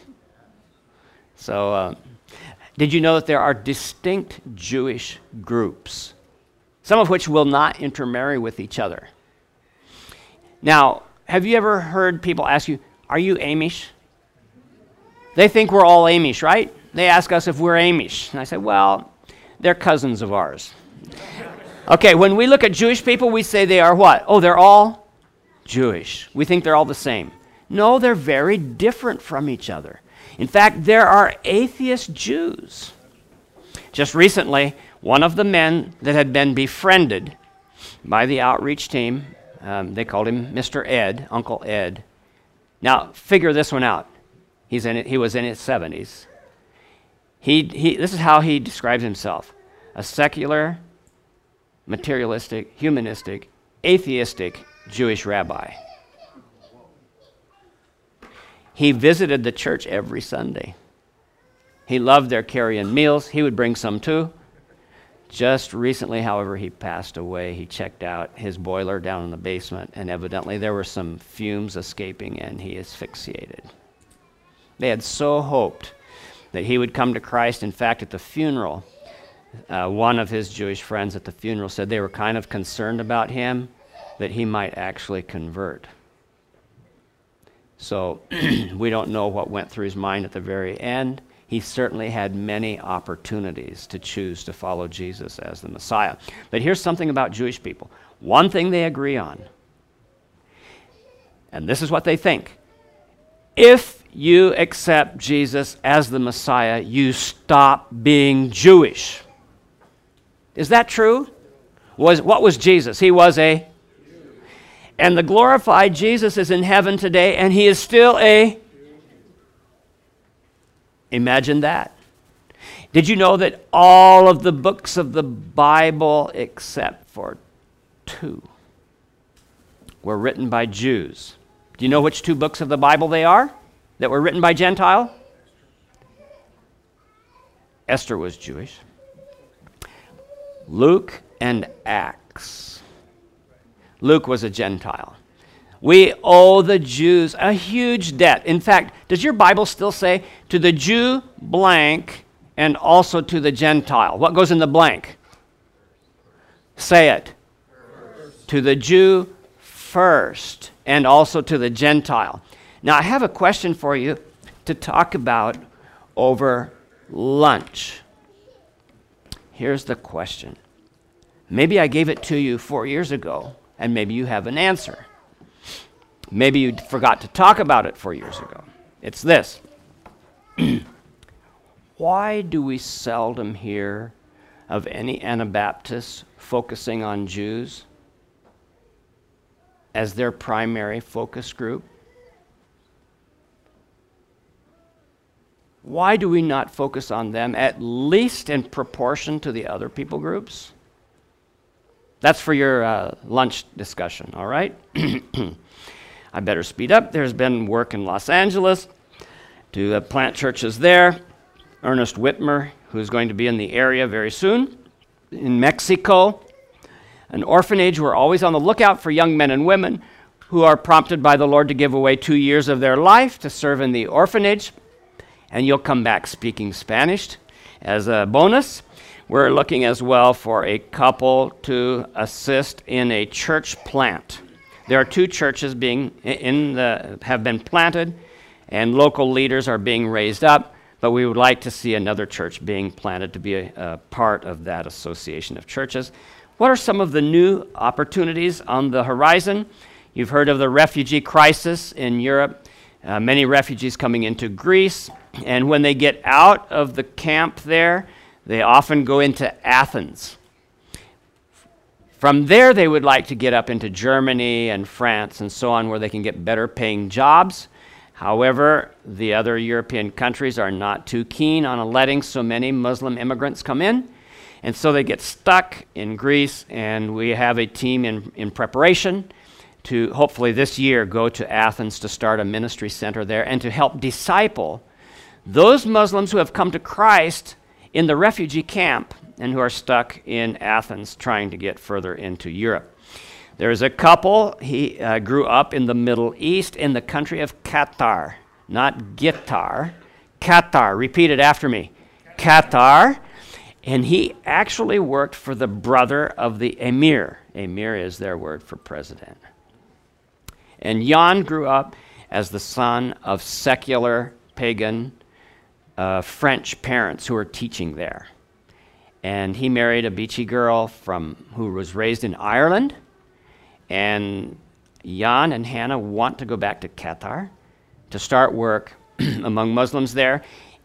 So did you know that there are distinct Jewish groups, some of which will not intermarry with each other? Now, have you ever heard people ask you, are you Amish? They think we're all Amish, right? They ask us if we're Amish. And I say, well, they're cousins of ours. Okay, when we look at Jewish people, we say they are what? Oh, they're all Jewish. We think they're all the same. No, they're very different from each other. In fact, there are atheist Jews. Just recently, one of the men that had been befriended by the outreach team, they called him Mr. Ed, Uncle Ed. Now, figure this one out. He was in his 70s. This is how he describes himself: a secular, materialistic, humanistic, atheistic Jewish rabbi. He visited the church every Sunday. He loved their carrying meals. He would bring some too. Just recently, however, he passed away. He checked out his boiler down in the basement, and evidently there were some fumes escaping, and he asphyxiated. They had so hoped that he would come to Christ. In fact, at the funeral, one of his Jewish friends at the funeral said they were kind of concerned about him, that he might actually convert. So we don't know what went through his mind at the very end. He certainly had many opportunities to choose to follow Jesus as the Messiah. But here's something about Jewish people. One thing they agree on, and this is what they think: if you accept Jesus as the Messiah, you stop being Jewish. Is that true? What was Jesus? He was a... And the glorified Jesus is in heaven today, and he is still a... Imagine that. Did you know that all of the books of the Bible, except for 2, were written by Jews? Do you know which 2 books of the Bible they are that were written by Gentile? Esther was Jewish. Luke and Acts. Luke was a Gentile. We owe the Jews a huge debt. In fact, does your Bible still say, to the Jew blank and also to the Gentile? What goes in the blank? Say it. First. To the Jew first and also to the Gentile. Now, I have a question for you to talk about over lunch. Here's the question. Maybe I gave it to you 4 years ago, and maybe you have an answer. Maybe you forgot to talk about it 4 years ago. It's this. Why do we seldom hear of any Anabaptists focusing on Jews as their primary focus group? Why do we not focus on them at least in proportion to the other people groups? That's for your lunch discussion, all right? I better speed up. There's been work in Los Angeles to plant churches there. Ernest Whitmer, who's going to be in the area very soon, in Mexico, an orphanage. We're always on the lookout for young men and women who are prompted by the Lord to give away 2 years of their life to serve in the orphanage, and you'll come back speaking Spanish as a bonus. We're looking as well for a couple to assist in a church plant. There are 2 churches have been planted, and local leaders are being raised up, but we would like to see another church being planted to be a part of that association of churches. What are some of the new opportunities on the horizon? You've heard of the refugee crisis in Europe, many refugees coming into Greece, and when they get out of the camp there, they often go into Athens. From there, they would like to get up into Germany and France and so on, where they can get better paying jobs. However, the other European countries are not too keen on letting so many Muslim immigrants come in, and so they get stuck in Greece, and we have a team in preparation to hopefully this year go to Athens to start a ministry center there and to help disciple those Muslims who have come to Christ in the refugee camp and who are stuck in Athens trying to get further into Europe. There is a couple, he grew up in the Middle East in the country of Qatar, not guitar, Qatar, repeat it after me, Qatar, and he actually worked for the brother of the emir. Emir is their word for president. And Jan grew up as the son of secular pagan French parents who were teaching there. And he married a beachy girl who was raised in Ireland. And Jan and Hannah want to go back to Qatar to start work among Muslims there.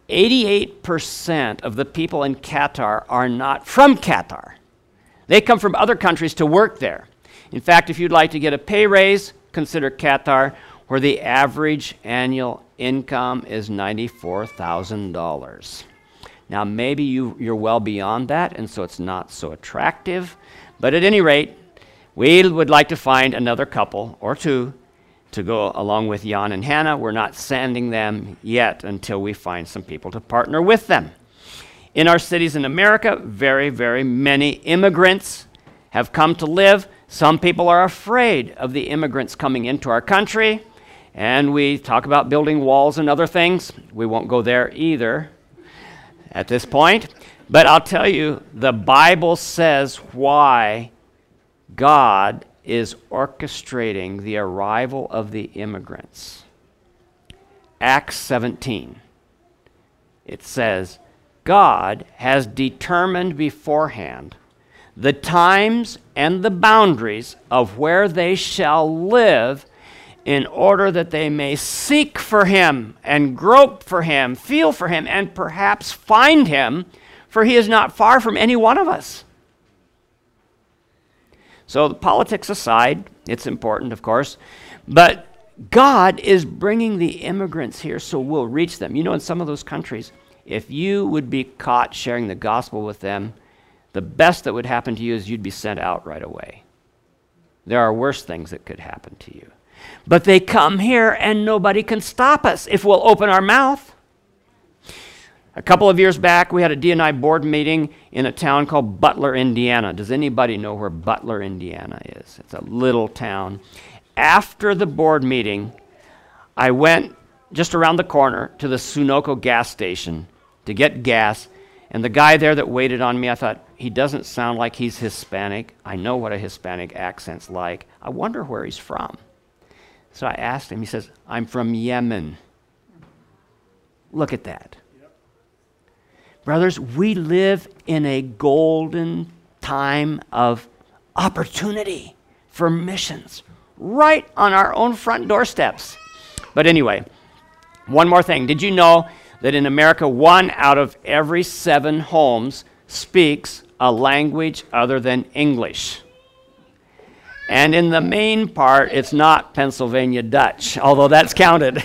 88% of the people in Qatar are not from Qatar. They come from other countries to work there. In fact, if you'd like to get a pay raise, consider Qatar, where the average annual income is $94,000. Now, maybe you're well beyond that, and so it's not so attractive. But at any rate, we would like to find another couple or 2 to go along with Jan and Hannah. We're not sending them yet until we find some people to partner with them. In our cities in America, very, very many immigrants have come to live. Some people are afraid of the immigrants coming into our country, and we talk about building walls and other things. We won't go there either at this point. But I'll tell you, the Bible says why God is orchestrating the arrival of the immigrants. Acts 17. It says, God has determined beforehand the times and the boundaries of where they shall live, in order that they may seek for him and grope for him, feel for him, and perhaps find him, for he is not far from any one of us. So the politics aside, it's important, of course, but God is bringing the immigrants here so we'll reach them. You know, in some of those countries, if you would be caught sharing the gospel with them, the best that would happen to you is you'd be sent out right away. There are worse things that could happen to you. But they come here and nobody can stop us if we'll open our mouth. A couple of years back, we had a D&I board meeting in a town called Butler, Indiana. Does anybody know where Butler, Indiana is? It's a little town. After the board meeting, I went just around the corner to the Sunoco gas station to get gas, and the guy there that waited on me, I thought, he doesn't sound like he's Hispanic. I know what a Hispanic accent's like. I wonder where he's from. So I asked him, he says, I'm from Yemen. Look at that. Yep. Brothers, we live in a golden time of opportunity for missions right on our own front doorsteps. But anyway, one more thing. Did you know that in America, 1 out of every 7 homes speaks a language other than English? And in the main part, it's not Pennsylvania Dutch, although that's counted.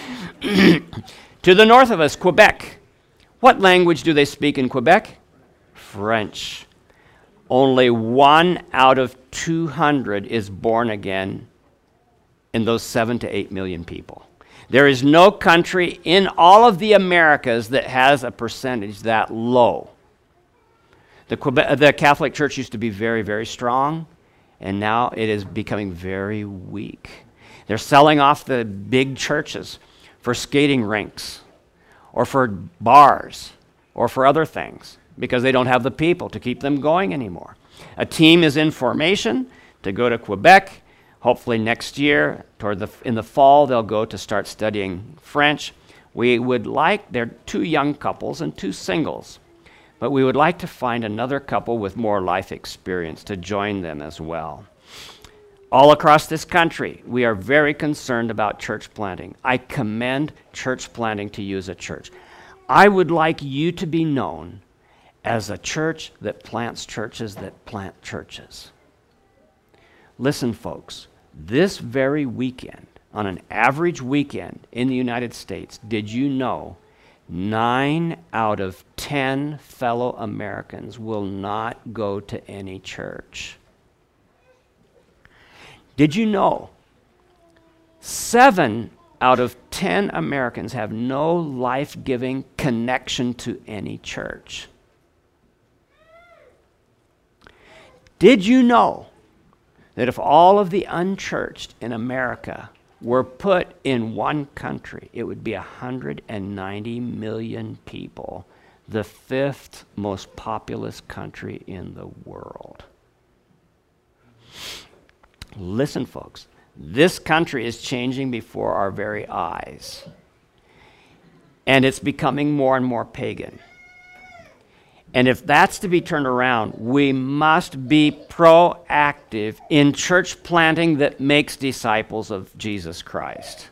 To the north of us, Quebec. What language do they speak in Quebec? French. Only 1 out of 200 is born again in those 7 to 8 million people. There is no country in all of the Americas that has a percentage that low. The Catholic Church used to be very, very strong, and now it is becoming very weak. They're selling off the big churches for skating rinks or for bars or for other things because they don't have the people to keep them going anymore. A team is in formation to go to Quebec. Hopefully next year, in the fall, they'll go to start studying French. They're 2 young couples and 2 singles, but we would like to find another couple with more life experience to join them as well. All across this country, we are very concerned about church planting. I commend church planting to you as a church. I would like you to be known as a church that plants churches that plant churches. Listen, folks, this very weekend, on an average weekend in the United States, did you know 9 out of 10 fellow Americans will not go to any church? Did you know 7 out of 10 Americans have no life-giving connection to any church? Did you know that if all of the unchurched in America were put in one country, it would be 190 million people, the 5th most populous country in the world? Listen, folks, this country is changing before our very eyes, and it's becoming more and more pagan. And if that's to be turned around, we must be proactive in church planting that makes disciples of Jesus Christ.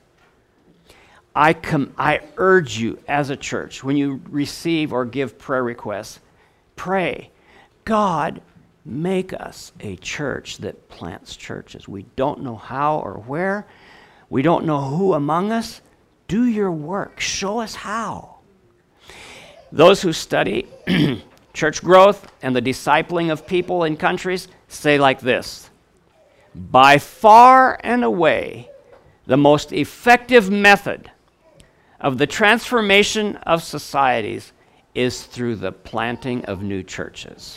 I urge you as a church, when you receive or give prayer requests, pray, God, make us a church that plants churches. We don't know how or where. We don't know who among us. Do your work. Show us how. Those who study church growth and the discipling of people in countries say like this: by far and away, the most effective method of the transformation of societies is through the planting of new churches.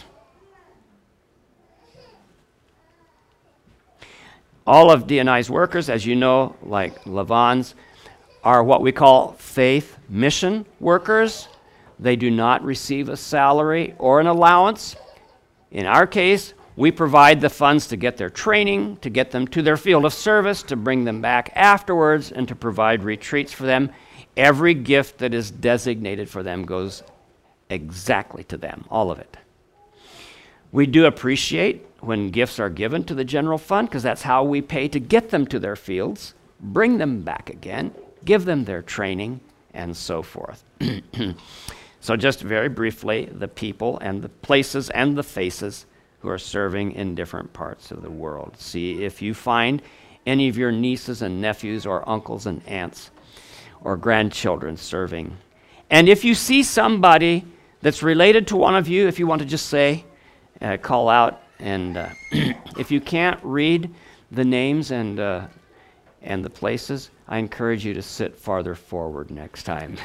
All of D&I's workers, as you know, like Lavons, are what we call faith mission workers. They do not receive a salary or an allowance. In our case, we provide the funds to get their training, to get them to their field of service, to bring them back afterwards, and to provide retreats for them. Every gift that is designated for them goes exactly to them, all of it. We do appreciate when gifts are given to the general fund, because that's how we pay to get them to their fields, bring them back again, give them their training, and so forth. So just very briefly, the people and the places and the faces who are serving in different parts of the world. See if you find any of your nieces and nephews or uncles and aunts or grandchildren serving. And if you see somebody that's related to one of you, if you want to just say, call out, and if you can't read the names and the places, I encourage you to sit farther forward next time.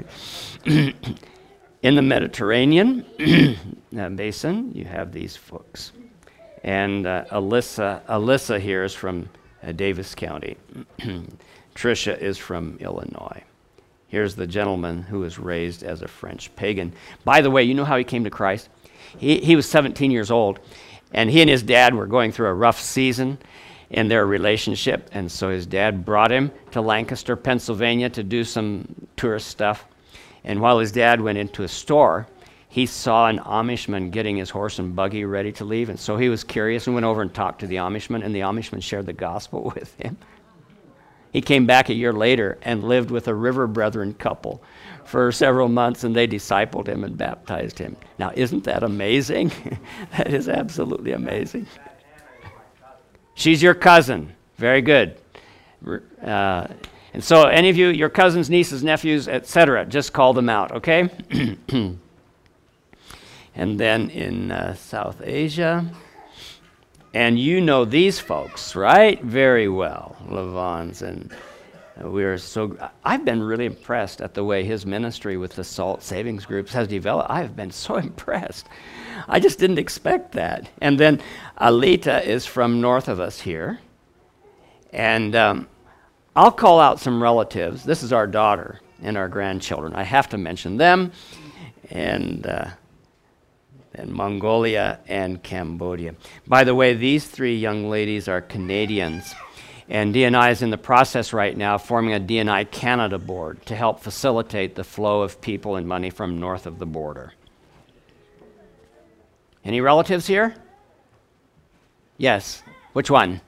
In the Mediterranean basin, you have these folks. And Alyssa here is from Davis County. Tricia is from Illinois. Here's the gentleman who was raised as a French pagan. By the way, you know how he came to Christ? He was 17 years old, and he and his dad were going through a rough season in their relationship, and so his dad brought him to Lancaster, Pennsylvania to do some tourist stuff. And while his dad went into a store, he saw an Amishman getting his horse and buggy ready to leave, and so he was curious and went over and talked to the Amishman, and the Amishman shared the gospel with him. He came back a year later and lived with a River Brethren couple for several months, and they discipled him and baptized him. Now, isn't that amazing? That is absolutely amazing. She's your cousin. Very good. And so any of you, your cousins, nieces, nephews, etc., just call them out, okay? And then in South Asia, and you know these folks, right? Very well. Lavons and I've been really impressed at the way his ministry with the SALT savings groups has developed. I have been so impressed. I just didn't expect that. And then Alita is from north of us here. And I'll call out some relatives. This is our daughter and our grandchildren. I have to mention them. And Mongolia and Cambodia. By the way, these three young ladies are Canadians. And D&I is in the process right now of forming a D&I Canada board to help facilitate the flow of people and money from north of the border. Any relatives here? Yes. Which one?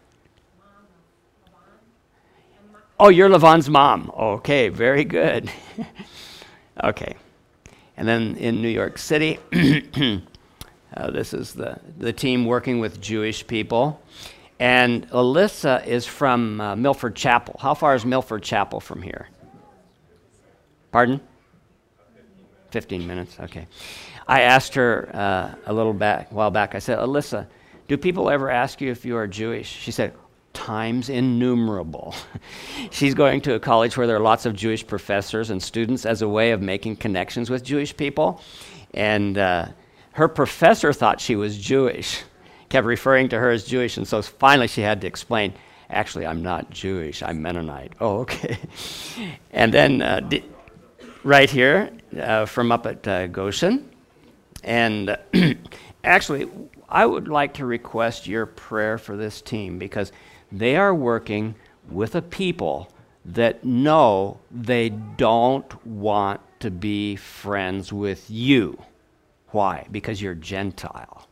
Oh, you're Levon's mom. Okay, very good. Okay. And then in New York City, this is the team working with Jewish people. And Alyssa is from Milford Chapel. How far is Milford Chapel from here? Pardon? 15 minutes, okay. I asked her a while back, I said, Alyssa, do people ever ask you if you are Jewish? She said, times innumerable. She's going to a college where there are lots of Jewish professors and students as a way of making connections with Jewish people. And her professor thought she was Jewish, kept referring to her as Jewish, and so finally she had to explain, actually, I'm not Jewish, I'm Mennonite. Oh, okay. And then right here, from up at Goshen, and actually, I would like to request your prayer for this team because they are working with a people that know they don't want to be friends with you. Why? Because you're Gentile.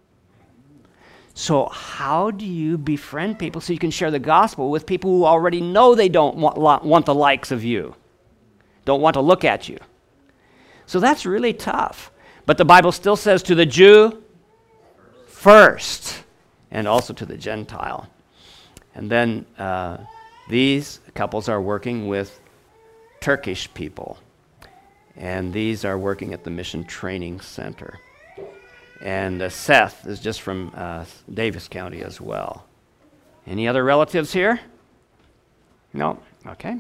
So how do you befriend people so you can share the gospel with people who already know they don't want the likes of you, don't want to look at you? So that's really tough. But the Bible still says to the Jew first, and also to the Gentile. And then these couples are working with Turkish people, and these are working at the Mission Training Center. And Seth is just from Davis County as well. Any other relatives here? No? Okay.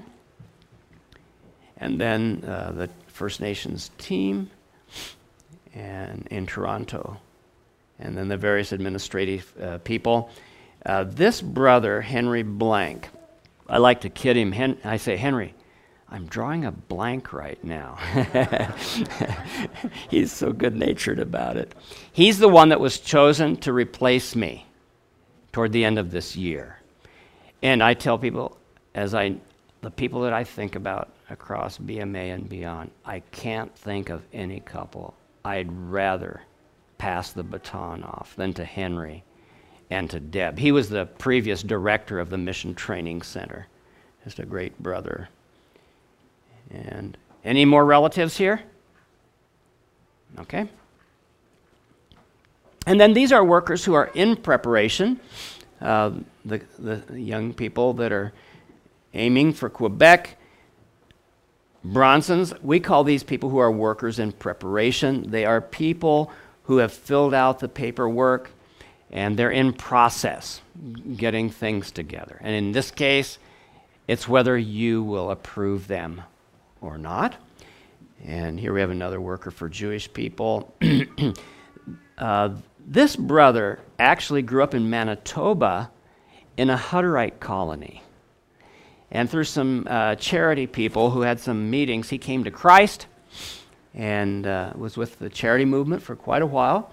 And then the First Nations team and in Toronto. And then the various administrative people. This brother, Henry Blank, I like to kid him. I say, Henry, I'm drawing a blank right now. He's so good-natured about it. He's the one that was chosen to replace me toward the end of this year. And I tell people, the people that I think about across BMA and beyond, I can't think of any couple I'd rather pass the baton off than to Henry and to Deb. He was the previous director of the Mission Training Center. Just a great brother. And any more relatives here? Okay. And then these are workers who are in preparation. The young people that are aiming for Quebec. Bronsons, we call these people who are workers in preparation. They are people who have filled out the paperwork and they're in process getting things together. And in this case, it's whether you will approve them or not. And here we have another worker for Jewish people. This brother actually grew up in Manitoba in a Hutterite colony. And through some charity people who had some meetings, he came to Christ and was with the charity movement for quite a while.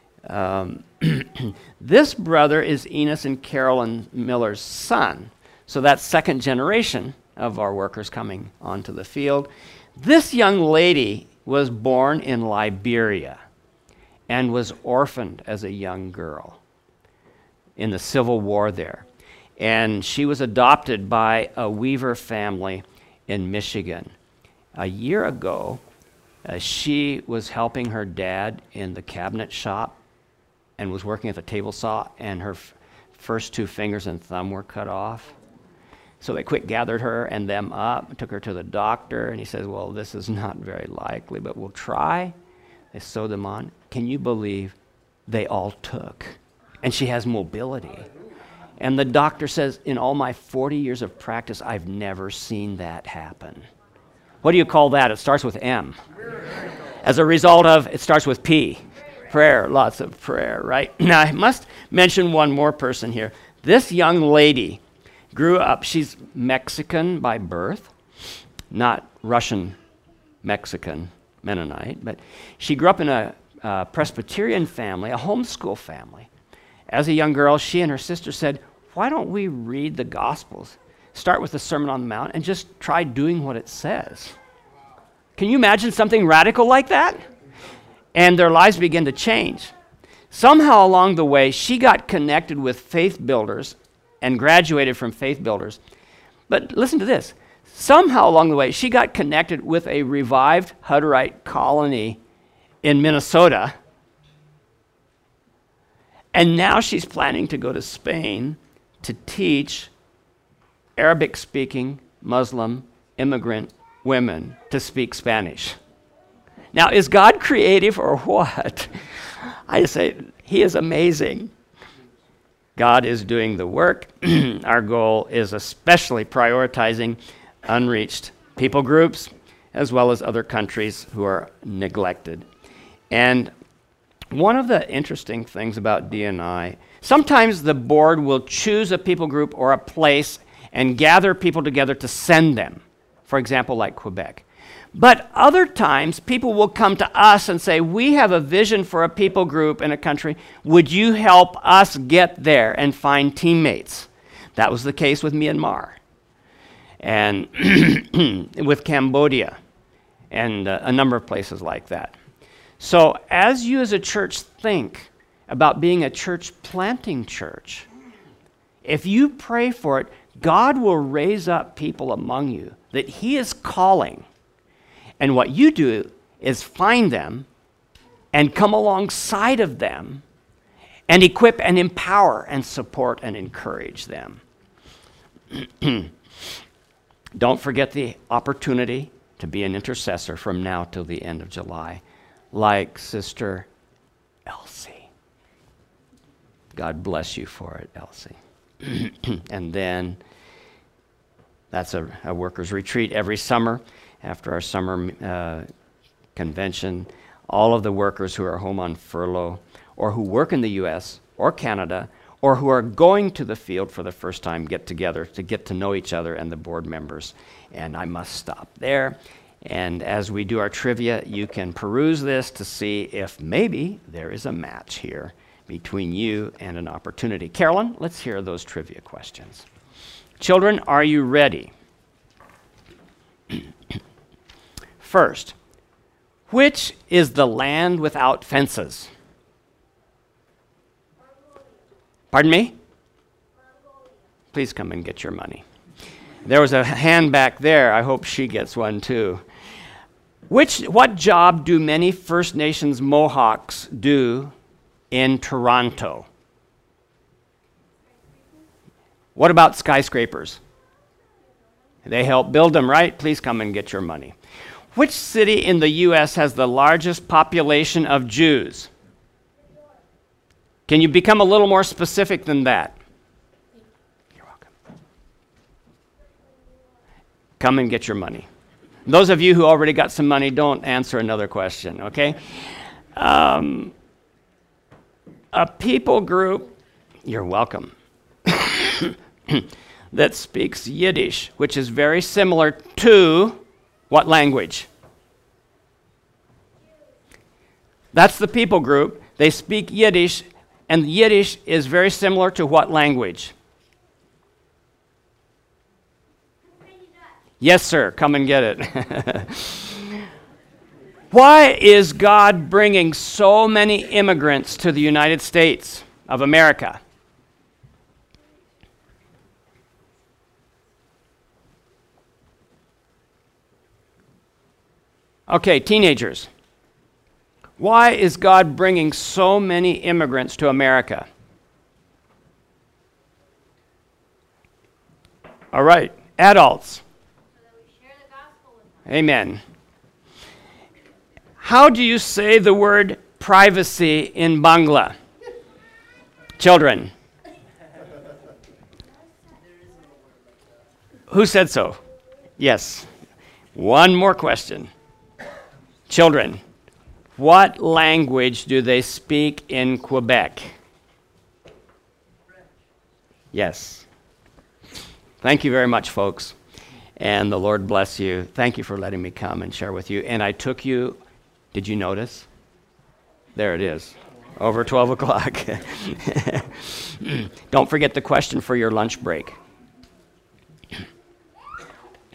This brother is Enos and Carolyn Miller's son. So that's second generation of our workers coming onto the field. This young lady was born in Liberia and was orphaned as a young girl in the Civil War there. And she was adopted by a Weaver family in Michigan. A year ago, she was helping her dad in the cabinet shop and was working at the table saw, and her first two fingers and thumb were cut off. So they quick gathered her and them up, took her to the doctor, and he says, well, this is not very likely, but we'll try. They sewed them on. Can you believe they all took? And she has mobility. And the doctor says, in all my 40 years of practice, I've never seen that happen. What do you call that? It starts with M. As a result of, it starts with P. Prayer, lots of prayer, right? Now, I must mention one more person here. This young lady grew up, she's Mexican by birth, not Russian Mexican Mennonite, but she grew up in a Presbyterian family, a homeschool family. As a young girl, she and her sister said, why don't we read the Gospels? Start with the Sermon on the Mount and just try doing what it says. Can you imagine something radical like that? And their lives began to change. Somehow along the way, she got connected with Faith Builders and graduated from Faith Builders. But listen to this. Somehow along the way, she got connected with a revived Hutterite colony in Minnesota. And now she's planning to go to Spain to teach Arabic-speaking Muslim immigrant women to speak Spanish. Now, is God creative or what? I just say, he is amazing. God is doing the work. Our goal is especially prioritizing unreached people groups as well as other countries who are neglected. And one of the interesting things about D&I, sometimes the board will choose a people group or a place and gather people together to send them, for example, like Quebec. But other times, people will come to us and say, we have a vision for a people group in a country. Would you help us get there and find teammates? That was the case with Myanmar and with Cambodia and a number of places like that. So as you as a church think about being a church planting church, if you pray for it, God will raise up people among you that he is calling. And what you do is find them and come alongside of them and equip and empower and support and encourage them. Don't forget the opportunity to be an intercessor from now till the end of July, like Sister Elsie. God bless you for it, Elsie. And then that's a workers' retreat every summer. After our summer convention, all of the workers who are home on furlough or who work in the U.S. or Canada or who are going to the field for the first time get together to get to know each other and the board members. And I must stop there. And as we do our trivia, you can peruse this to see if maybe there is a match here between you and an opportunity. Carolyn, let's hear those trivia questions. Children, are you ready? First, which is the land without fences? Pardon me? Please come and get your money. There was a hand back there. I hope she gets one too. What job do many First Nations Mohawks do in Toronto? What about skyscrapers? They help build them, right? Please come and get your money. Which city in the U.S. has the largest population of Jews? Can you become a little more specific than that? You're welcome. Come and get your money. Those of you who already got some money, don't answer another question, okay? A people group, you're welcome, that speaks Yiddish, which is very similar to what language? That's the people group. They speak Yiddish, and Yiddish is very similar to what language? Yes, sir. Come and get it. Why is God bringing so many immigrants to the United States of America? Okay, teenagers. Why is God bringing so many immigrants to America? All right, adults. So that we share the gospel with them. Amen. How do you say the word privacy in Bangla? Children. Who said so? Yes. One more question. Children, what language do they speak in Quebec? Yes. Thank you very much, folks. And the Lord bless you. Thank you for letting me come and share with you. And I took you, did you notice? There it is, over 12 o'clock. Don't forget the question for your lunch break.